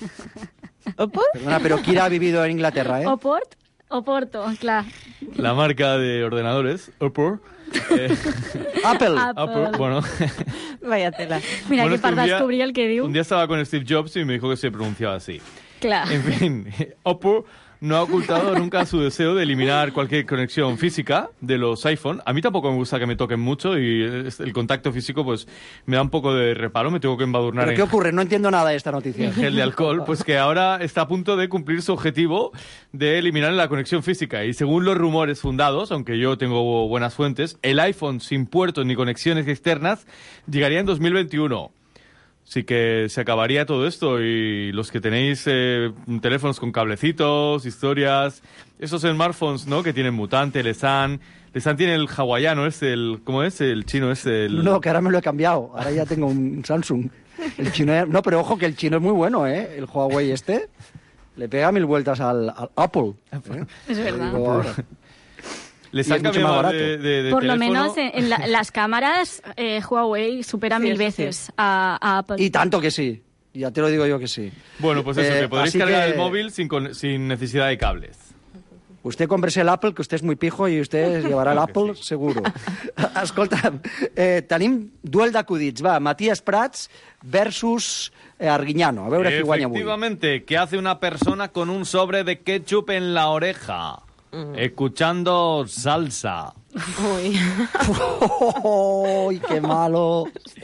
Perdona, pero Kira ha vivido en Inglaterra, ¿eh? O Port o Porto, clar. La marca de ordenadores, Upper. Eh, Apple. Upper, bueno. Vaya tela. Mira, Bueno, que es que per un día- descobrir el que diu. Un día estaba con Steve Jobs y me dijo que se pronunciaba así. Clar. En fin, Oppo no ha ocultado nunca su deseo de eliminar cualquier conexión física de los iPhone. A mí tampoco me gusta que me toquen mucho y el contacto físico pues me da un poco de reparo, me tengo que embadurnar ¿Pero en, qué ocurre? No entiendo nada de esta noticia. en gel de alcohol, pues que ahora está a punto de cumplir su objetivo de eliminar la conexión física. Y según los rumores fundados, aunque yo tengo buenas fuentes, el iPhone sin puertos ni conexiones externas llegaría en dos mil veintiuno. Así que se acabaría todo esto y los que tenéis eh, teléfonos con cablecitos, historias, esos smartphones, ¿no? Que tienen mutante, Lesan. Lesan tiene el hawaiano, es el, ¿cómo es? El chino es el... No, que ahora me lo he cambiado. Ahora ya tengo un Samsung. El chino es- No, pero ojo que el chino es muy bueno, ¿eh? El Huawei este le pega mil vueltas al, al Apple. ¿eh? Es verdad. Digo ahora. Les Y han es mucho cambiado más barato. de, de- de Por lo teléfono. menos en, en la- las cámaras eh, Huawei supera Sí, mil eso sí. veces a, a Apple. Y tanto que sí. Ya te lo digo yo que sí. Bueno, pues eso, Eh, que podréis así cargar que- el móvil sin, con- sin necesidad de cables. Usted cómprese el Apple, que usted es muy pijo i usted llevarà l'Apple seguro. Escolta'm, eh, tenim duel d'acudits. Va, Matías Prats versus eh, Arguiñano. A veure qui guanya avui. Efectivamente, ¿qué hace una persona con un sobre de ketchup en la oreja? Mm. Escuchando salsa. Uy. ¡Uy, qué malo!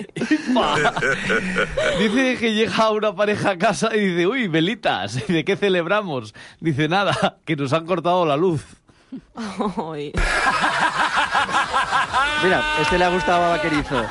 Dice que llega una pareja a casa y dice, uy, velitas, ¿y de qué celebramos? Dice, nada, que nos han cortado la luz. Uy. Mira, este le ha gustado a Vaquerizo.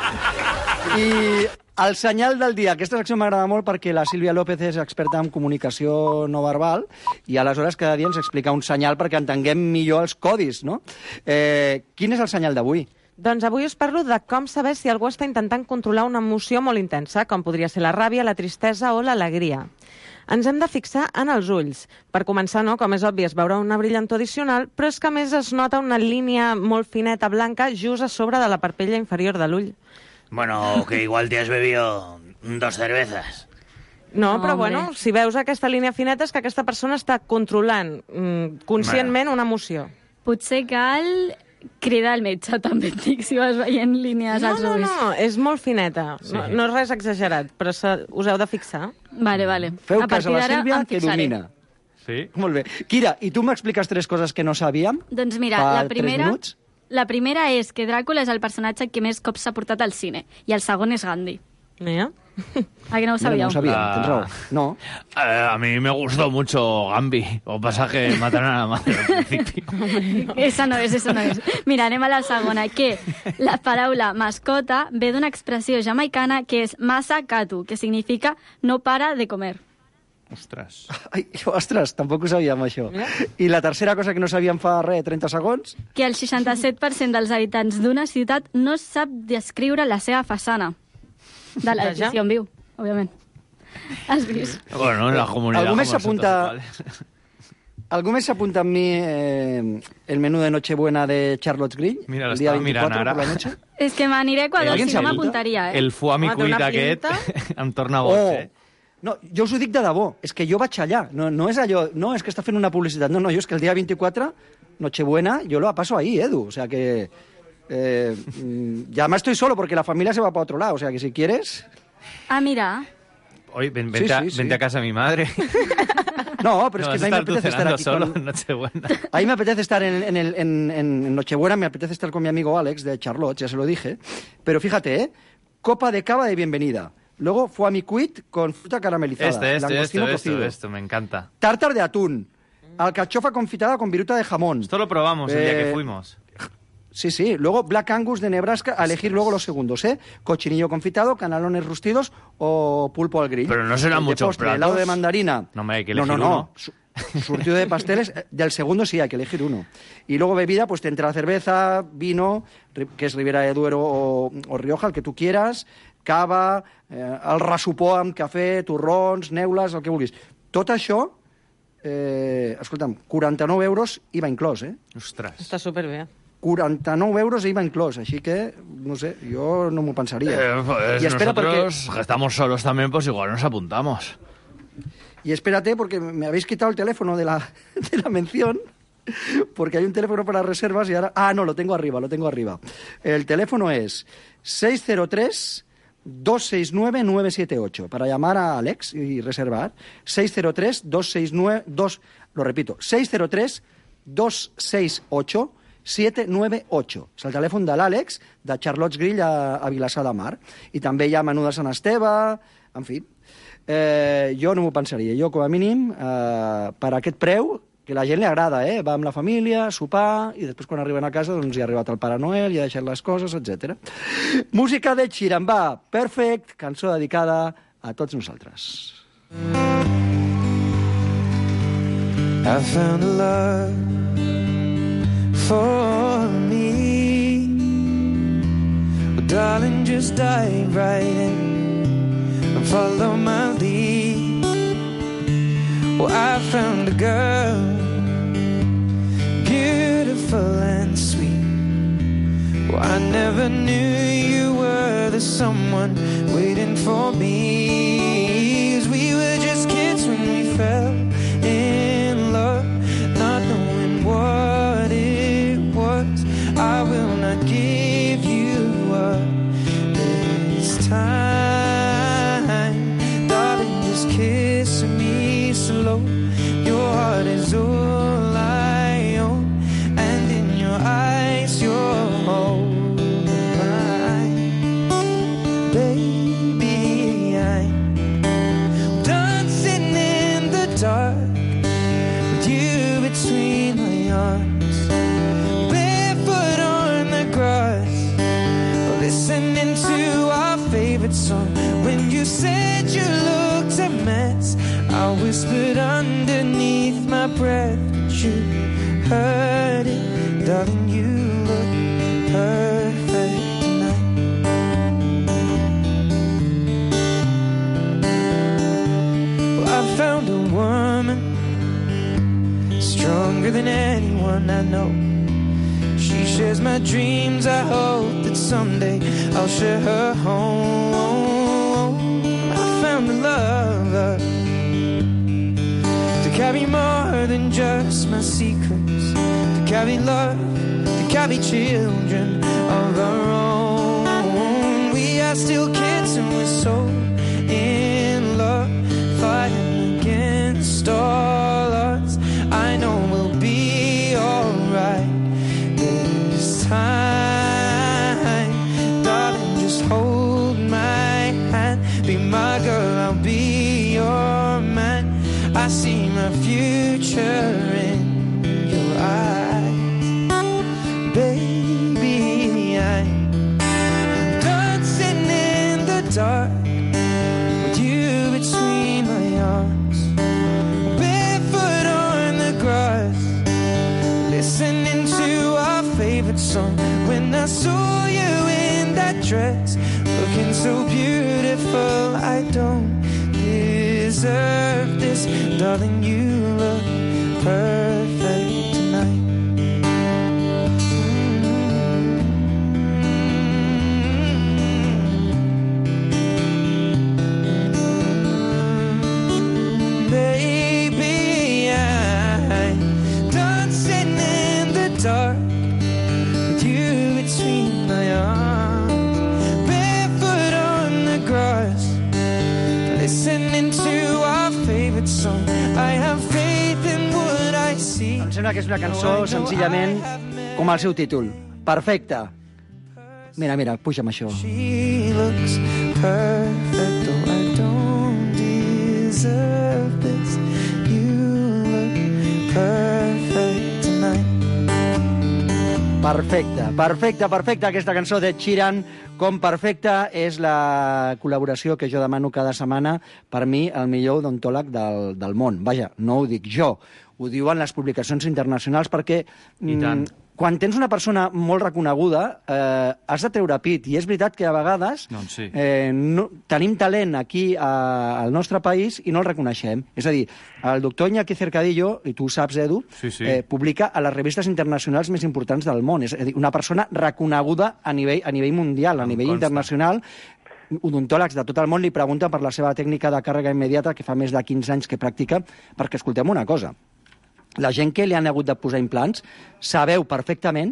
I el senyal del dia. Aquesta secció m'agrada molt perquè la Sílvia López és experta en comunicació no verbal i aleshores cada dia ens explica un senyal perquè entenguem millor els codis, no? Eh, quin és el senyal d'avui? Doncs avui us parlo de com saber si algú està intentant controlar una emoció molt intensa, com podria ser la ràbia, la tristesa o l'alegria. Ens hem de fixar en els ulls. Per començar, no, com és obvi, es veurà una brillantor addicional, però és que a més es nota una línia molt fineta blanca just a sobre de la parpella inferior de l'ull. Bueno, que igual te has bebido dos cervezas. No, No, però hombre. bueno, si veus aquesta línia fineta és que aquesta persona està controlant mm, conscientment una emoció. Potser cal cridar al metge, també et dic, si vas veient línies No, als no, ulls. no, és molt fineta. Sí. No, no és res exagerat, però se, us heu de fixar. Vale, vale. Feu A cas a partir la d'ara Sílvia, em que fixaré. domina. Sí. Molt bé. Kira, i tu m'expliques tres coses que no sabíem? Doncs mira, Fa la tres primera, minuts? la primera és que Dràcula és el personatge que més cops s'ha portat al cine, i el segon és Gandhi. Mira. Ah, que no ho Mira, sabíeu? no ho sabíem, Ah. tens raó. No. Eh, a mí me gustó mucho Gambi. Lo que pasa es que mataron a la madre al principio. Esa no és, esa no és. Mira, anem a la segona, que la paraula mascota ve d'una expressió jamaicana que és masa katu, que significa no para de comer. Ostres. Ai, ostres, tampoc ho sabíem, això. I la tercera cosa que no sabíem fa res, trenta segons? Que el seixanta-set per cent dels habitants d'una ciutat no sap descriure la seva façana. De la Vaja. decisió en viu, òbviament. Has vist? Bueno, en la comunidad. Algú més como s'apunta... nosotros, Algú més s'apunta amb mi eh, el menú de Nochebuena de Charlotte's Grill? Mira, el dia l'estava mirant veinticuatro ara. por la noche? És que m'aniré a Equador, Alguien si no s'apunta? m'apuntaria, eh? El foie Home, té cuit una aquest pinta. em torna boig, Oh. eh? No, jo us ho dic de debò, és que jo vaig allà, no, no és allò, no, és que està fent una publicitat, no, no, jo és que el dia veinticuatro, Nochebuena, yo lo paso ahí, Edu, o sea que... Eh, mm, y además estoy solo porque la familia se va para otro lado, o sea que si quieres... Ah, mira. Oye, ven, vente, Sí, a, sí, sí. vente a casa de mi madre. No, pero No, es vas que a mí me a estar tú apetece estar cenando aquí solo con... en Nochebuena. A mí me apetece estar en, en, el- en, en Nochebuena, me apetece estar con mi amigo Alex de Charlotte, ya se lo dije. Pero fíjate, ¿eh? Copa de cava de bienvenida. Luego fue a mi quit con fruta caramelizada. Este, este, langostino esto, esto, cocido. esto, me encanta. Tartar de atún. Alcachofa confitada con viruta de jamón. Esto lo probamos el día Eh, que fuimos. Sí, sí. Luego Black Angus de Nebraska, a elegir luego los segundos, ¿eh? Cochinillo confitado, canalones rustidos o pulpo al grill. Pero no serán El de muchos postre, platos. helado de mandarina. No, me hay que No, elegir no, no. uno. Su- Surtido de pasteles, eh, del segundo sí hay que elegir uno. Y luego bebida, pues te entra cerveza, vino, ri- que es Ribera de Duero o, o Rioja, el que tu quieras, cava, eh, el rassupó amb cafè, torrons, neules, el que vulguis. Tot això, eh, escolta'm, quaranta-nou euros I V A inclòs, eh? Ostres. Està superbé. quaranta-nou euros I V A inclòs, així que, no sé, jo no m'ho pensaria. Eh, pues y espera nosotros, que estamos solos también, pues igual nos apuntamos. Y espérate, porque me habéis quitado el teléfono de la, de la mención, porque hay un teléfono para reservas y ahora... Ah, no, lo tengo arriba, lo tengo arriba. El teléfono es seis cero tres, dos seis nueve, nueve siete ocho, para llamar a Alex y reservar. seis cero tres, dos seis nueve, dos, lo repito, seis cero tres, dos seis ocho, siete nueve ocho. És el telèfon de l'Àlex, de Charlotte's Grill a, a Vilassar de Mar. I també hi ha menú de Sant Esteve, en fi... Eh, jo no m'ho pensaria. Jo, com a mínim, eh, per aquest preu, que la gent li agrada, eh? Va amb la família, sopar, i després quan arriben a casa doncs hi ha arribat el Pare Noel, hi ha deixat les coses, etcètera. Música de Xirambà, Perfect, cançó dedicada a tots nosaltres. I found a love for me. Well, darling, just dive right in and follow my lead. Well, I found a girl, beautiful and sweet. Well, I never knew you were the someone waiting for me. 'Cause we were just kids when we fell in love, not knowing what it was. I will not give you up this time, darling, just kiss me slow. Your heart is all I own. you heard it, darling, you look perfect tonight. Well, I found a woman stronger than anyone I know. She shares my dreams. I hope that someday I'll share her home. I found a lover to carry more than just my secrets, to carry love, to carry children of our own. We are still kids and we're so in love, fighting against all odds. I know we'll be alright this time. Darling, just hold my hand, be my girl, I'll be your man. I see my future in your eyes, baby. I'm dancing in the dark with you between my arms, barefoot on the grass, listening to our favorite song. When I saw you in that dress, looking so beautiful, I don't deserve this. Darling, you look perfect tonight. Mm-hmm. Baby, I'm dancing in the dark with you between my arms, barefoot on the grass, listening to our favorite song. I have faith in what I see. Em sembla que és una cançó senzillament com el seu títol. Perfecte. Mira, mira, puja'm això. She looks perfect, though I don't deserve this. You look perfect tonight. Perfecte, perfecte, perfecte, aquesta cançó de Sheeran, com perfecta és la col·laboració que jo demano cada setmana, per mi, el millor odontòleg del, del món. Vaja, no ho dic jo, ho diuen les publicacions internacionals, perquè mm, quan tens una persona molt reconeguda, eh, has de treure pit, i és veritat que a vegades doncs sí. eh, no, tenim talent aquí a, al nostre país i no el reconeixem. És a dir, el doctor Iñaki Cercadillo, i tu ho saps, Edu, sí, sí. Eh, publica a les revistes internacionals més importants del món. És a dir, una persona reconeguda a nivell, a nivell mundial, a nivell consta. internacional. Odontòlegs de tot el món li pregunten per la seva tècnica de càrrega immediata, que fa més de quinze anys que practica, perquè escoltem una cosa. La gent que li han hagut de posar implants sabeu perfectament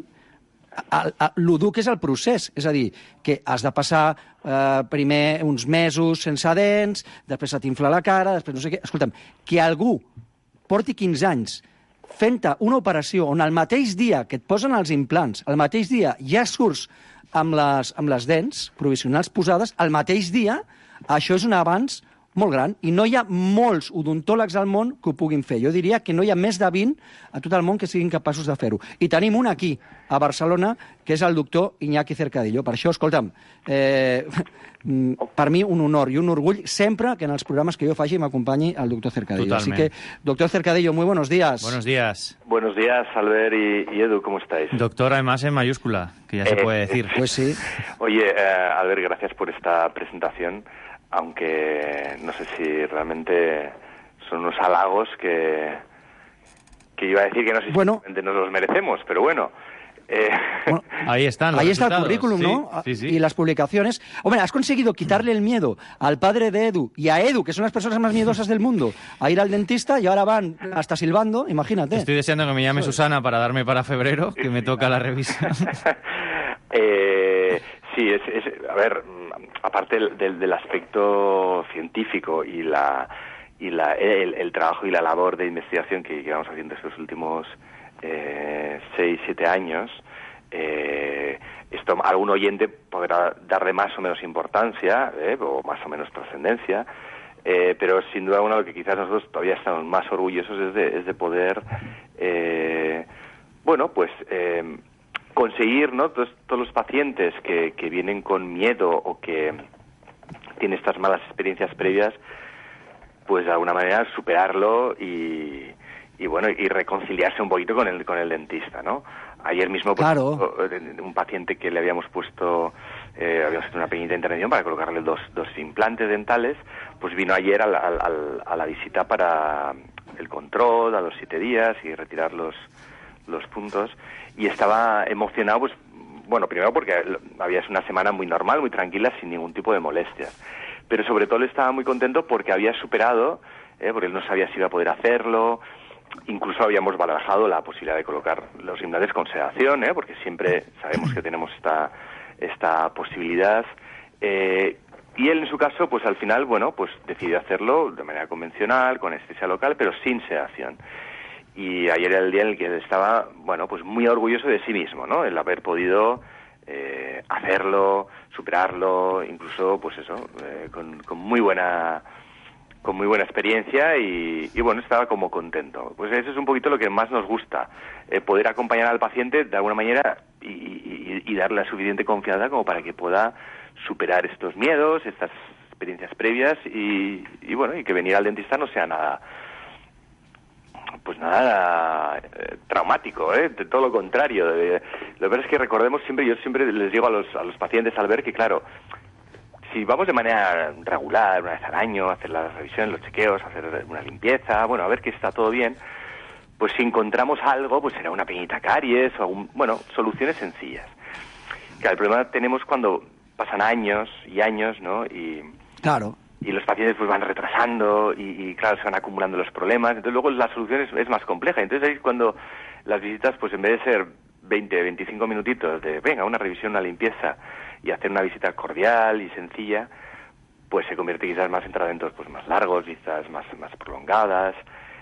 el dur que és el procés. És a dir, que has de passar eh, primer uns mesos sense dents, després se t'infla la cara, després no sé què. Escolta'm, que algú porti quinze anys fent-te una operació on el mateix dia que et posen els implants, el mateix dia ja surts amb les, amb les dents provisionals posades, el mateix dia, això és un avanç molt gran, i no hi ha molts odontòlegs al món que ho puguin fer. Jo diria que no hi ha més de vint a tot el món que siguin capaços de fer-ho. I tenim un aquí, a Barcelona, que és el doctor Iñaki Cercadillo. Per això, escolta'm, eh, per mi un honor i un orgull sempre que en els programes que jo faci m'acompanyi el doctor Cercadillo. Totalment. Así que, doctor Cercadillo, muy buenos días. Buenos días. Buenos días, Albert y, y Edu, ¿cómo estáis? Doctor, además en mayúscula, que ya eh, se puede decir. Pues sí. Oye, eh, Albert, gracias por esta presentación, aunque no sé si realmente son unos halagos que, que iba a decir que no sé si bueno, realmente nos los merecemos, pero bueno. Eh... bueno ahí están los Ahí está resultados. el currículum, sí, ¿no? Sí, sí. Y las publicaciones. Hombre, has conseguido quitarle el miedo al padre de Edu y a Edu, que son las personas más miedosas del mundo, a ir al dentista, y ahora van hasta silbando, imagínate. Estoy deseando que me llame Susana para darme para febrero, que me toca la revisión. eh, sí, es, es, a ver, aparte del, del, del aspecto científico y la y la el, el trabajo y la labor de investigación que llevamos haciendo estos últimos eh, seis, siete años, eh, esto algún oyente podrá darle más o menos importancia eh, o más o menos trascendencia, eh, pero sin duda alguna lo que quizás nosotros todavía estamos más orgullosos es de, es de poder, eh, bueno, pues eh, conseguir, ¿no? Todos, todos los pacientes que, que vienen con miedo o que tienen estas malas experiencias previas, pues de alguna manera superarlo y, y bueno, y reconciliarse un poquito con el, con el dentista, ¿no? Ayer mismo, por claro. ejemplo, un paciente que le habíamos puesto, eh, habíamos hecho una pequeña intervención para colocarle dos, dos implantes dentales, pues vino ayer a la, a, a la visita para el control a los siete días y retirar los, los puntos, y estaba emocionado, pues, bueno, primero porque había sido una semana muy normal, muy tranquila, sin ningún tipo de molestias, pero sobre todo estaba muy contento porque había superado, eh, porque él no sabía si iba a poder hacerlo. Incluso habíamos barajado la posibilidad de colocar los implantes con sedación, ¿eh? Porque siempre sabemos que tenemos esta esta posibilidad. Eh, y él, en su caso, pues al final, bueno, pues decidió hacerlo de manera convencional, con anestesia local, pero sin sedación. Y ayer era el día en el que él estaba, bueno, pues muy orgulloso de sí mismo, ¿no? El haber podido eh, hacerlo, superarlo, incluso, pues eso, eh, con, con muy buena... con muy buena experiencia y, y bueno, estaba como contento. Pues eso es un poquito lo que más nos gusta, eh, poder acompañar al paciente de alguna manera y, y, y darle la suficiente confianza como para que pueda superar estos miedos, estas experiencias previas y, y bueno, y que venir al dentista no sea nada, pues nada eh, traumático, ¿eh? De todo lo contrario. De, lo peor es que recordemos siempre, yo siempre les digo a los, a los pacientes al ver que, claro, si vamos de manera regular, una vez al año, a hacer las revisiones, los chequeos, a hacer una limpieza, bueno, a ver que está todo bien, pues si encontramos algo, pues será una pequeñita caries o algún, bueno, soluciones sencillas. Claro, el problema tenemos cuando pasan años y años, ¿no? Y, claro. Y los pacientes pues van retrasando y, y claro, se van acumulando los problemas, entonces luego la solución es, es más compleja. Entonces ahí es cuando las visitas, pues en vez de ser veinte, veinticinco minutitos de, venga, una revisión, una limpieza, y hacer una visita cordial y sencilla, pues se convierte quizás más en tratamientos pues más largos, visitas más más prolongadas,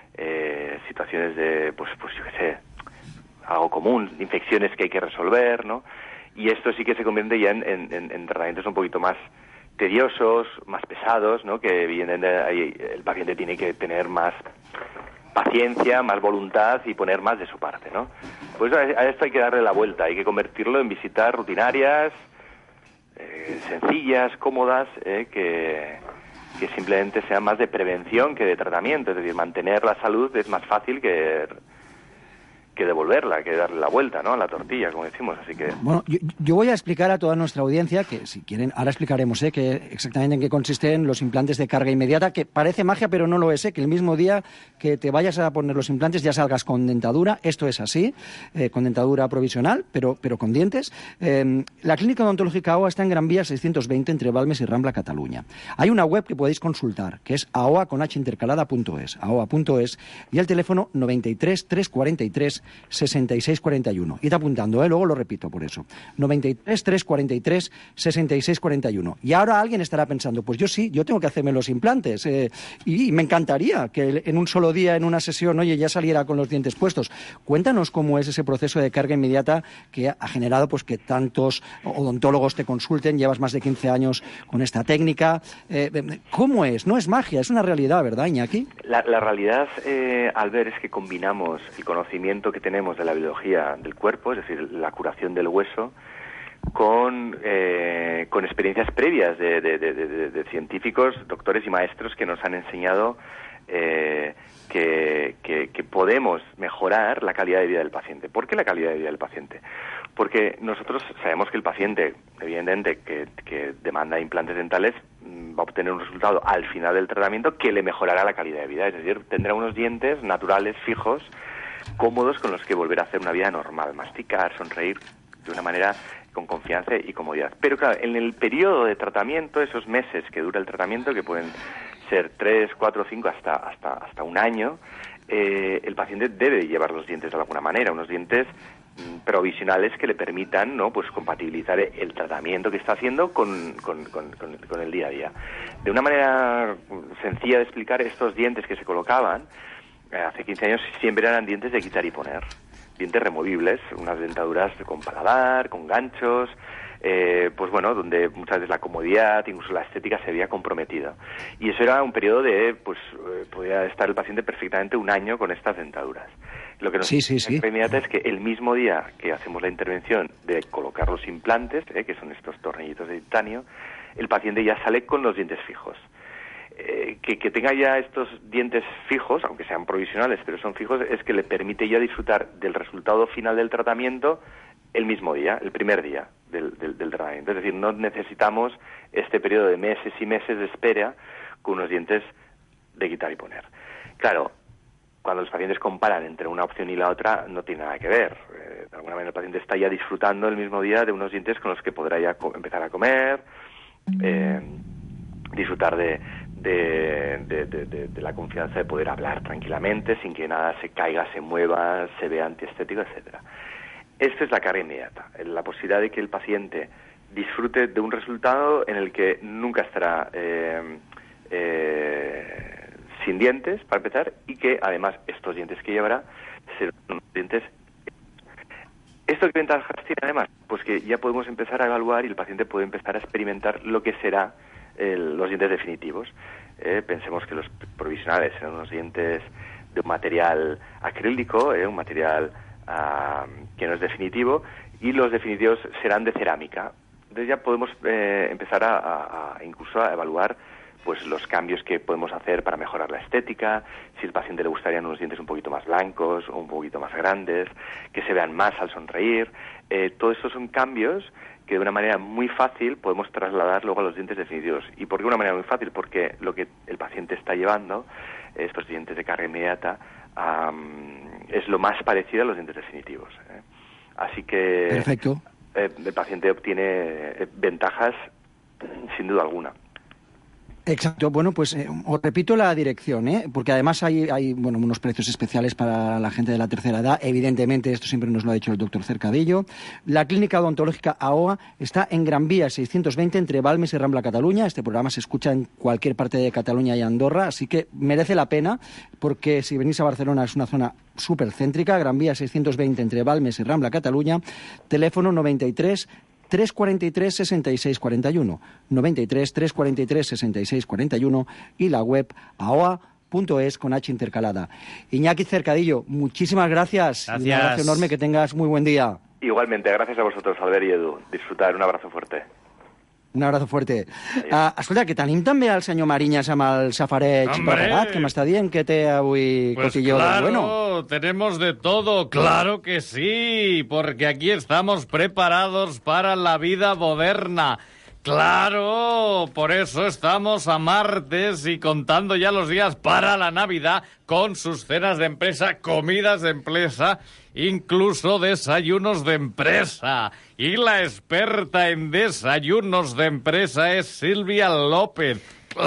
eh, situaciones de, pues pues yo qué sé, algo común, infecciones que hay que resolver, ¿no? Y esto sí que se convierte ya en, en, en tratamientos un poquito más tediosos, más pesados, ¿no? Que evidentemente ahí el paciente tiene que tener más paciencia, más voluntad y poner más de su parte, ¿no? Pues a esto hay que darle la vuelta, hay que convertirlo en visitas rutinarias, Eh, sencillas, cómodas, eh, que, que simplemente sean más de prevención que de tratamiento. Es decir, mantener la salud es más fácil que, que devolverla, que darle la vuelta, ¿no? A la tortilla, como decimos. Así que... Bueno, yo, yo voy a explicar a toda nuestra audiencia, que si quieren, ahora explicaremos ¿eh? que exactamente en qué consisten los implantes de carga inmediata, que parece magia, pero no lo es, ¿eh? Que el mismo día que te vayas a poner los implantes ya salgas con dentadura. Esto es así, eh, con dentadura provisional, pero, pero con dientes. Eh, la Clínica Odontológica A O A está en Gran Vía seiscientos veinte, entre Balmes y Rambla, Cataluña. Hay una web que podéis consultar, que es aoa con h intercalada punto es, aoa punto es, y el teléfono noventa y tres, trescientos cuarenta y tres, sesenta y seis cuarenta y uno. Id apuntando, ¿eh? Luego lo repito por eso. noventa y tres, trescientos cuarenta y tres, sesenta y seis cuarenta y uno. Y ahora alguien estará pensando, pues yo sí, yo tengo que hacerme los implantes. Eh, y, y me encantaría que en un solo día, en una sesión, oye, ya saliera con los dientes puestos. Cuéntanos cómo es ese proceso de carga inmediata que ha generado pues que tantos odontólogos te consulten. Llevas más de quince años con esta técnica. Eh, ¿Cómo es? No es magia, es una realidad, ¿verdad, Iñaki? La, la realidad, eh, Albert, es que combinamos el conocimiento que tenemos de la biología del cuerpo, es decir, la curación del hueso, con, eh, con experiencias previas de, de, de, de, de científicos, doctores y maestros que nos han enseñado eh, que, que, que podemos mejorar la calidad de vida del paciente. ¿Por qué la calidad de vida del paciente? Porque nosotros sabemos que el paciente, evidentemente, que, que demanda implantes dentales, va a obtener un resultado al final del tratamiento que le mejorará la calidad de vida. Es decir, tendrá unos dientes naturales, fijos, cómodos, con los que volver a hacer una vida normal, masticar, sonreír de una manera con confianza y comodidad. Pero claro, en el periodo de tratamiento, esos meses que dura el tratamiento, que pueden ser tres, cuatro, cinco, hasta hasta hasta un año, eh, el paciente debe llevar los dientes de alguna manera, unos dientes mm, provisionales que le permitan, ¿no?, pues compatibilizar el tratamiento que está haciendo con, con, con, con, con el día a día. De una manera sencilla de explicar, estos dientes que se colocaban hace quince años siempre eran dientes de quitar y poner, dientes removibles, unas dentaduras con paladar, con ganchos, eh, pues bueno, donde muchas veces la comodidad, incluso la estética se había comprometido. Y eso era un periodo de, pues, eh, podía estar el paciente perfectamente un año con estas dentaduras. Lo que nos sí, sí, sí. inmediata es que el mismo día que hacemos la intervención de colocar los implantes, eh, que son estos tornillitos de titanio, el paciente ya sale con los dientes fijos. eh, que, que tenga ya estos dientes fijos, aunque sean provisionales, pero son fijos, es que le permite ya disfrutar del resultado final del tratamiento el mismo día, el primer día del, del, del tratamiento. Es decir, no necesitamos este periodo de meses y meses de espera con unos dientes de quitar y poner. Claro, cuando los pacientes comparan entre una opción y la otra, no tiene nada que ver. Eh, de alguna manera el paciente está ya disfrutando el mismo día de unos dientes con los que podrá ya co- empezar a comer, eh, disfrutar de, de, de, de, de, de la confianza de poder hablar tranquilamente, sin que nada se caiga, se mueva, se vea antiestético, etcétera. Esta es la carga inmediata, la posibilidad de que el paciente disfrute de un resultado en el que nunca estará eh, eh, sin dientes, para empezar, y que además estos dientes que llevará serán unos dientes. ¿Esto qué ventajas tiene además? Pues que ya podemos empezar a evaluar y el paciente puede empezar a experimentar lo que será el, los dientes definitivos. Eh, pensemos que los provisionales serán unos dientes de un material acrílico, eh, un material uh, que no es definitivo, y los definitivos serán de cerámica. Entonces ya podemos eh, empezar a, a, a incluso a evaluar pues los cambios que podemos hacer para mejorar la estética, si al paciente le gustarían unos dientes un poquito más blancos o un poquito más grandes, que se vean más al sonreír. Eh, todo eso son cambios que de una manera muy fácil podemos trasladar luego a los dientes definitivos. ¿Y por qué de una manera muy fácil? Porque lo que el paciente está llevando, estos dientes de carga inmediata, um, es lo más parecido a los dientes definitivos. ¿eh? Así que Perfecto. Eh, el paciente obtiene eh, ventajas sin duda alguna. Exacto. Bueno, pues eh, os repito la dirección, ¿eh? Porque además hay, hay bueno, unos precios especiales para la gente de la tercera edad. Evidentemente, esto siempre nos lo ha dicho el doctor Cercadillo. La clínica odontológica A O A está en Gran Vía seiscientos veinte entre Balmes y Rambla, Cataluña. Este programa se escucha en cualquier parte de Cataluña y Andorra, así que merece la pena, porque si venís a Barcelona es una zona súper céntrica. Gran Vía seiscientos veinte entre Balmes y Rambla, Cataluña. Teléfono noventa y tres, trescientos cuarenta y tres, sesenta y seis cuarenta y uno, noventa y tres, trescientos cuarenta y tres, sesenta y seis cuarenta y uno y la web aoa punto es con H intercalada. Iñaki Cercadillo, muchísimas gracias. Gracias. Un abrazo enorme, que tengas muy buen día. Igualmente, gracias a vosotros, Albert i Edu. Disfrutar, un abrazo fuerte. Un abrazo fuerte. Uh, escolta, que tenim també el senyor Mariñas amb el safareig preparat, que m'està dient que té avui pues cotilló claro, del bueno. Tenemos de todo, claro que sí, porque aquí estamos preparados para la vida moderna. Claro, por eso estamos a martes y contando ya los días para la Navidad con sus cenas de empresa, comidas de empresa, incluso desayunos de empresa. Y la experta en desayunos de empresa es Silvia López.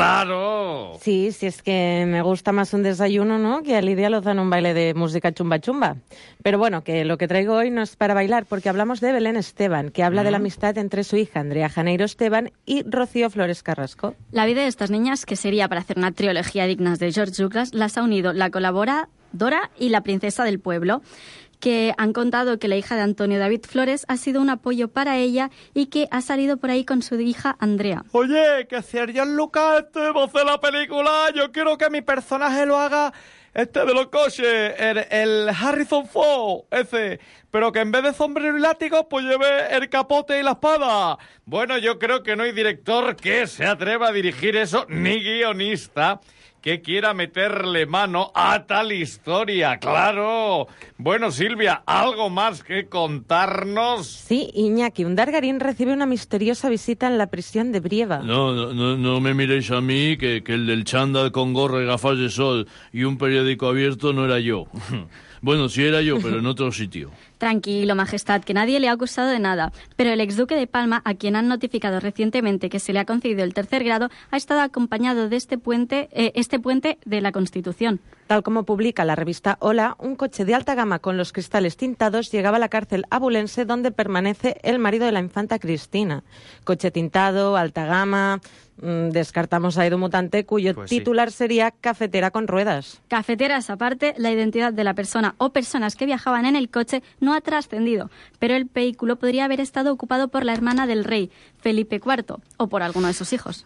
¡Claro! Sí, si es que me gusta más un desayuno, ¿no?, que a Lidia Lozano un baile de música chumba chumba. Pero bueno, que lo que traigo hoy no es para bailar, porque hablamos de Belén Esteban, que habla mm. de la amistad entre su hija Andrea Janeiro Esteban y Rocío Flores Carrasco. La vida de estas niñas, que sería para hacer una trilogía digna de George Lucas, las ha unido la colaboradora y la princesa del pueblo, que han contado que la hija de Antonio David Flores ha sido un apoyo para ella y que ha salido por ahí con su hija Andrea. Oye, que si el George Lucas este va a hacer la película, yo quiero que mi personaje lo haga este de los coches, el, el Harrison Ford, ese, pero que en vez de sombrero y látigo, pues lleve el capote y la espada. Bueno, yo creo que no hay director que se atreva a dirigir eso, ni guionista que quiera meterle mano a tal historia, claro. Bueno, Silvia, ¿algo más que contarnos? Sí, Iñaki, un Dargarín recibe una misteriosa visita en la prisión de Brieva. No, no, no, no me miréis a mí, que, que el del chándal con gorra y gafas de sol y un periódico abierto no era yo. Bueno, sí era yo, pero en otro sitio. Tranquilo, Majestad, que nadie le ha acusado de nada. Pero el exduque de Palma, a quien han notificado recientemente que se le ha concedido el tercer grado, ha estado acompañado de este puente, eh, este puente de la Constitución. Tal como publica la revista Hola, un coche de alta gama con los cristales tintados llegaba a la cárcel abulense donde permanece el marido de la infanta Cristina. Coche tintado, alta gama. Mmm, descartamos a Edu Mutante, cuyo pues titular sí. sería Cafetera con ruedas. Cafeteras aparte, la identidad de la persona o personas que viajaban en el coche no ha trascendido, pero el vehículo podría haber estado ocupado por la hermana del rey, Felipe cuarto, o por alguno de sus hijos.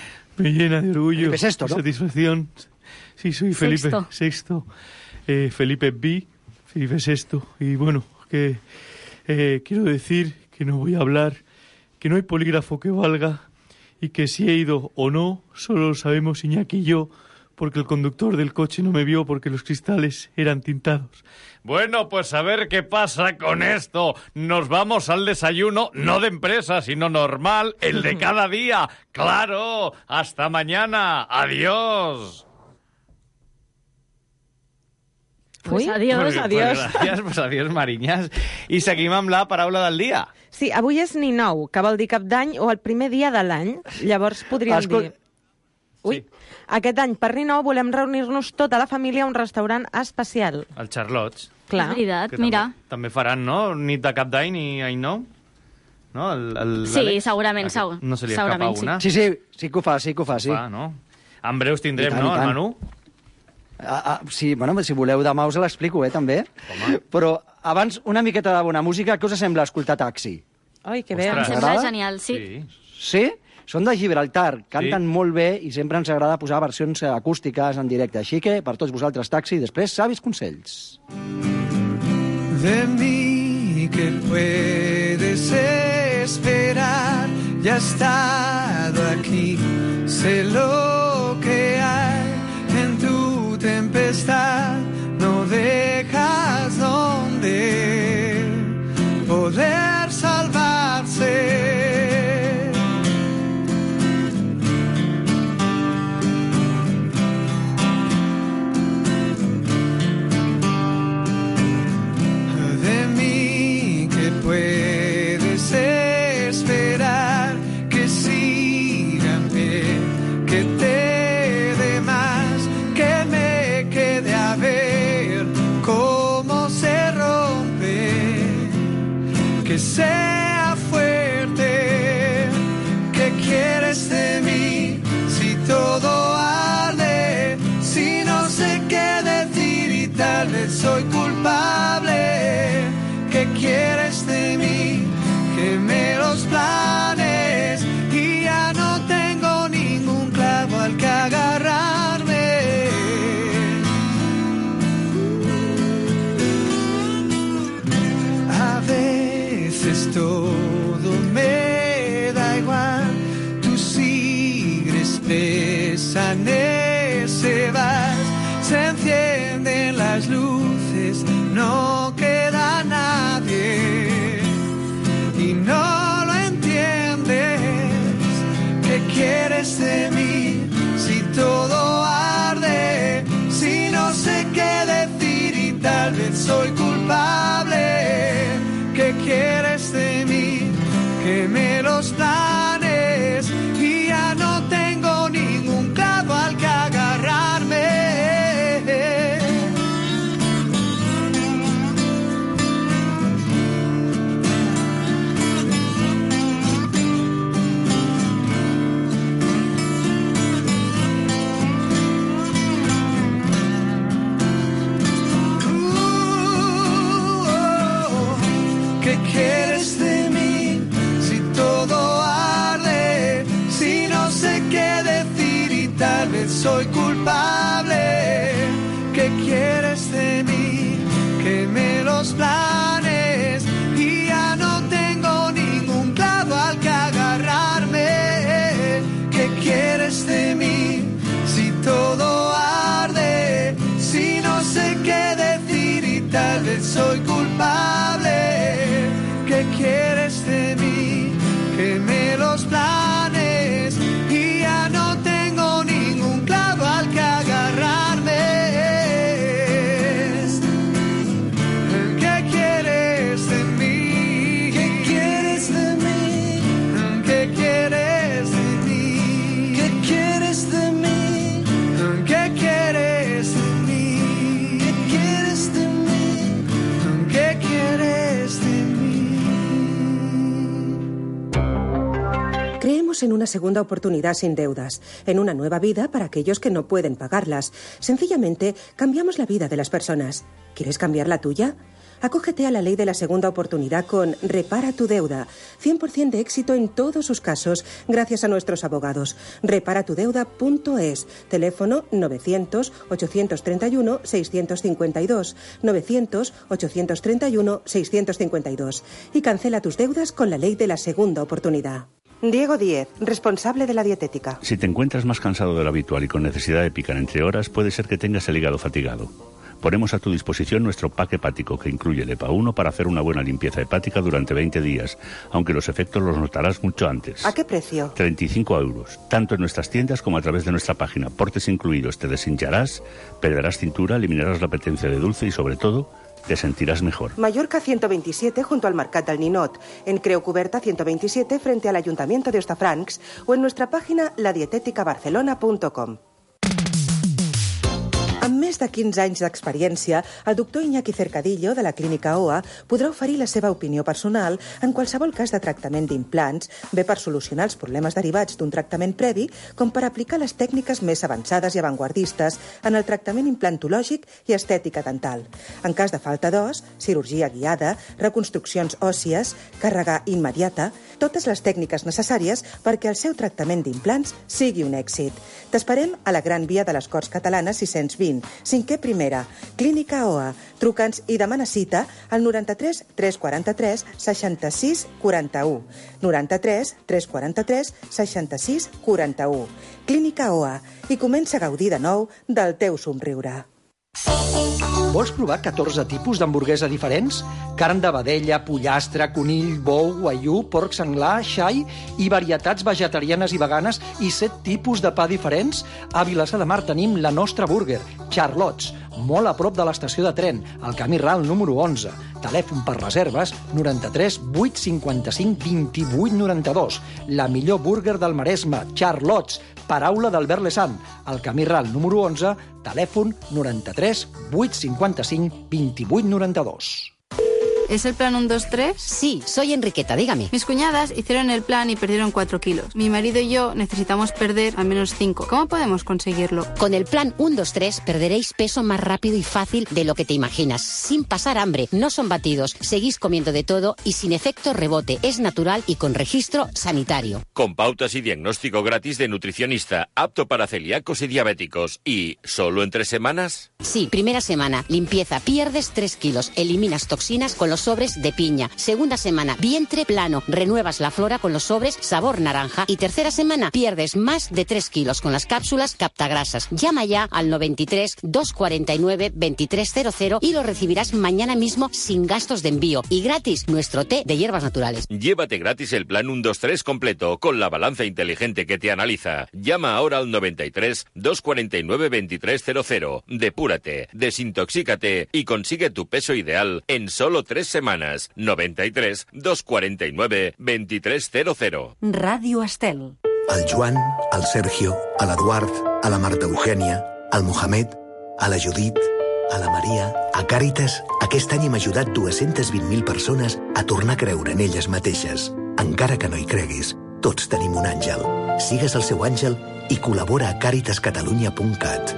Me llena de orgullo, Felipe sexto, ¿no? Satisfacción. Sí, soy Felipe Sexto. sexto. Eh, Felipe B, Felipe sexto. Y bueno, que eh, quiero decir que no voy a hablar, que no hay polígrafo que valga y que si he ido o no, solo lo sabemos Iñaki y yo, porque el conductor del coche no me vio porque los cristales eran tintados. Bueno, pues a ver qué pasa con esto. Nos vamos al desayuno, no de empresa, sino normal, el de cada día. ¡Claro! ¡Hasta mañana! ¡Adiós! Pues Ui, adiós, pues, adiós. Pues gràcies, pues adiós, Marinyàs. I seguim amb la paraula del dia. Sí, avui és Ninou, que vol dir cap d'any o el primer dia de l'any. Llavors podríem Escol- dir... Ui, aquest any per Ninou volem reunir-nos tota la família a un restaurant especial. El Charlots. Clar. És veritat, Que mira. També, també faran, no? Nit de cap d'any i any nou? No? El, el, Sí, l'Àlex? segurament, Aquest segur. No se li escapa Segurament, sí. una? Sí, sí, sí que ho fa, sí que ho fa, sí. Fa, no? En breus I tindrem, tant, no, i el tant. menú? Ah, ah, sí, bueno, si voleu demà us l'explico, eh, també. Home. Però abans, una miqueta de bona música. Què us sembla escoltar Taxi? Ai, que bé. Em Us sembla agrada? genial, sí. Sí? Són de Gibraltar, canten Sí. molt bé i sempre ens agrada posar versions acústiques en directe. Així que, per tots vosaltres, Taxi, després, savis consells. De mí que puedes esperar, ya he estado aquí, sé lo que hay en tu tempestad, no dejas donde poder salvarse. De mí que puedes esperar, que siga en pie, que te dé más, que me quede a ver cómo se rompe, que sea fuerte. ¿Qué quieres de mí si todo arde? Si no sé qué decir y tal vez soy culpable. ¿Qué quieres de mí? Quemé los planes y ya no tengo ningún clavo al que agarrarme. A veces todo me da igual, tú sigues, pesan, se vas, se encienden las luces, no queda nadie y no lo entiendes. ¿Qué quieres de mí si todo arde? Si no sé qué decir y tal vez soy culpable. ¿Qué quieres de mí? Quemé los planes y ya no tengo ningún clavo al que agarrarme. ¿Qué quieres de mí si todo arde? Si no sé qué decir y tal vez soy culpable. ¿Qué quieres de mí? Quemé los planes y ya no tengo ningún clavo al que agarrarme. ¿Qué quieres de mí si todo arde? Si no sé qué decir y tal vez soy culpable. ¿Qué quieres de mí? Quemé los planes y ya no tengo ningún clavo al que agarrarme. ¿Qué quieres de mí? ¿Qué quieres de mí? ¿Qué quieres de mí? ¿Qué quieres de mí? ¿Qué quieres de mí? ¿Qué quieres de mí? ¿Qué quieres de mí? Creemos en una segunda oportunidad sin deudas, en una nueva vida para aquellos que no pueden pagarlas. Sencillamente, cambiamos la vida de las personas. ¿Quieres cambiar la tuya? Acógete a la ley de la segunda oportunidad con Repara tu deuda. cien por ciento de éxito en todos sus casos, gracias a nuestros abogados. repara tu deuda punto es. Teléfono novecientos, ochocientos treinta y uno, seiscientos cincuenta y dos. novecientos, ochocientos treinta y uno, seiscientos cincuenta y dos. Y cancela tus deudas con la ley de la segunda oportunidad. Diego Díez, responsable de la dietética. Si te encuentras más cansado de lo habitual y con necesidad de picar entre horas, puede ser que tengas el hígado fatigado. Ponemos a tu disposición nuestro pack hepático, que incluye el EPA uno para hacer una buena limpieza hepática durante veinte días, aunque los efectos los notarás mucho antes. ¿A qué precio? treinta y cinco euros, tanto en nuestras tiendas como a través de nuestra página. Portes incluidos, te deshincharás, perderás cintura, eliminarás la apetencia de dulce y, sobre todo, te sentirás mejor. Mallorca ciento veintisiete, junto al Mercat del Ninot. En Creu Coberta ciento veintisiete, frente al Ayuntamiento de Hostafrancs. O en nuestra página la dietética barcelona punto com. Amb més de quinze anys d'experiència, el doctor Iñaki Cercadillo, de la Clínica O A, podrà oferir la seva opinió personal en qualsevol cas de tractament d'implants, bé per solucionar els problemes derivats d'un tractament previ, com per aplicar les tècniques més avançades i avantguardistes en el tractament implantològic i estètica dental. En cas de falta d'os, cirurgia guiada, reconstruccions òssies, càrrega immediata, totes les tècniques necessàries perquè el seu tractament d'implants sigui un èxit. T'esperem a la Gran Via de les Corts Catalanes sis-cents vint, cinquè primera, Clínica O A. Truca'ns i demana cita al noranta-tres tres quaranta-tres seixanta-sis quaranta-u. noranta-tres tres quaranta-tres seixanta-sis quaranta-u. Clínica O A. I comença a gaudir de nou del teu somriure. Vols provar catorze tipus d'hamburguesa diferents? Carn de vedella, pollastre, conill, bou, guaiú, porc senglar, xai i varietats vegetarianes i veganes i set tipus de pa diferents? A Vilassar de Mar tenim la nostra burger, Charlots, molt a prop de l'estació de tren, al camí ral número onze. Telèfon per reserves noranta-tres vuit cinquanta-cinc vint-i-vuit noranta-dos. La millor burger del Maresme, Charlots, paraula d'Albert Lesant. Al camí ral número onze, telèfon noranta-tres vuit cinquanta-cinc vint-i-vuit noranta-dos. ¿Es el plan uno dos tres? Sí, soy Enriqueta, dígame. Mis cuñadas hicieron el plan y perdieron cuatro kilos. Mi marido y yo necesitamos perder al menos cinco. ¿Cómo podemos conseguirlo? Con el plan uno dos tres perderéis peso más rápido y fácil de lo que te imaginas, sin pasar hambre. No son batidos, seguís comiendo de todo y sin efecto rebote. Es natural y con registro sanitario. Con pautas y diagnóstico gratis de nutricionista, apto para celíacos y diabéticos. ¿Y solo en tres semanas? Sí, primera semana, limpieza, pierdes tres kilos, eliminas toxinas con los sobres de piña. Segunda semana, vientre plano, renuevas la flora con los sobres sabor naranja. Y tercera semana, pierdes más de tres kilos con las cápsulas captagrasas. Llama ya al noventa y tres dos cuarenta y nueve veintitrés cero cero y lo recibirás mañana mismo sin gastos de envío. Y gratis, nuestro té de hierbas naturales. Llévate gratis el plan uno dos tres completo con la balanza inteligente que te analiza. Llama ahora al noventa y tres dos cuarenta y nueve veintitrés cero cero. Depúrate, desintoxícate y consigue tu peso ideal en solo tres semanas. noventa y tres dos cuarenta y nueve veintitrés cero cero. Ràdio Estel. Al Joan, al Sergio, a l'Eduard, a la Marta Eugènia, al Mohamed, a la Judit, a la Maria... A Càritas, aquest any hem ajudat dues-centes vint mil persones a tornar a creure en elles mateixes. Encara que no hi creguis, tots tenim un àngel. Sigues el seu àngel i col·labora a càritas catalunya punt cat.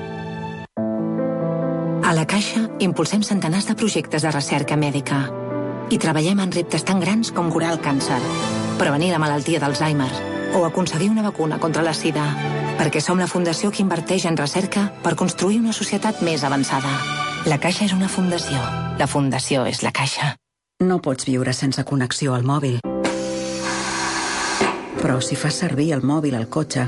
A la Caixa impulsem centenars de projectes de recerca mèdica i treballem en reptes tan grans com curar el càncer, prevenir la malaltia d'Alzheimer o aconseguir una vacuna contra la sida, perquè som la fundació que inverteix en recerca per construir una societat més avançada. La Caixa és una fundació. La fundació és la Caixa. No pots viure sense connexió al mòbil. Però si fas servir el mòbil al cotxe,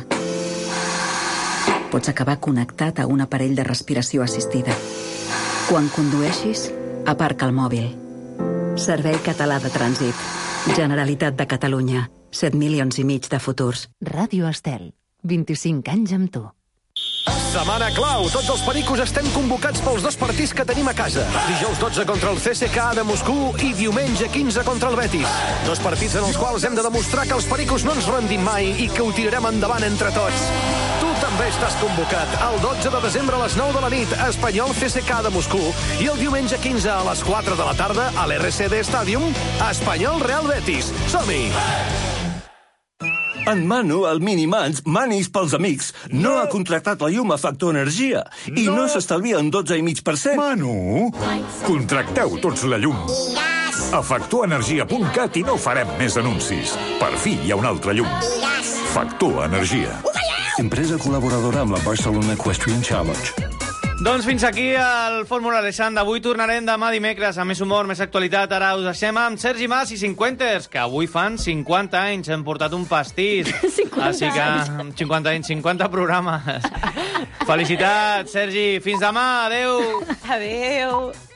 pots acabar connectat a un aparell de respiració assistida. Quan condueixis, aparca el mòbil. Servei Català de Trànsit. Generalitat de Catalunya. set milions i mig de futurs. Ràdio Estel. vint-i-cinc anys amb tu. Setmana clau. Tots els pericos estem convocats pels dos partits que tenim a casa. Dijous dotze contra el C S K A de Moscou i diumenge quinze contra el Betis. Dos partits en els quals hem de demostrar que els pericos no ens rendim mai i que ho tirarem endavant entre tots. Tu també estàs convocat. El dotze de desembre a les nou de la nit, Espanyol C S K A de Moscou, i el diumenge quinze a les quatre de la tarda a l'R C D Stadium, Espanyol Real Betis. Som-hi! En Manu, el Minimans, Manis pels amics, no ha contractat la llum a Factor Energia i no s'estalvia un dotze coma cinc per cent. Manu, contracteu tots la llum. A factor energia punt cat i no farem més anuncis. Per fi hi ha una altra llum. Factor Energia. Empresa col·laboradora amb la Barcelona Equestrian Challenge. Doncs fins aquí el Fórmula Alexandre. Avui tornarem demà dimecres amb més humor, més actualitat. Ara us deixem amb Sergi Mas i Cinquenters, que avui fan cinquanta anys. Hem portat un pastís. cinquanta Així que cinquanta anys, cinquanta programes. Felicitats, Sergi. Fins demà. Adéu. Adéu.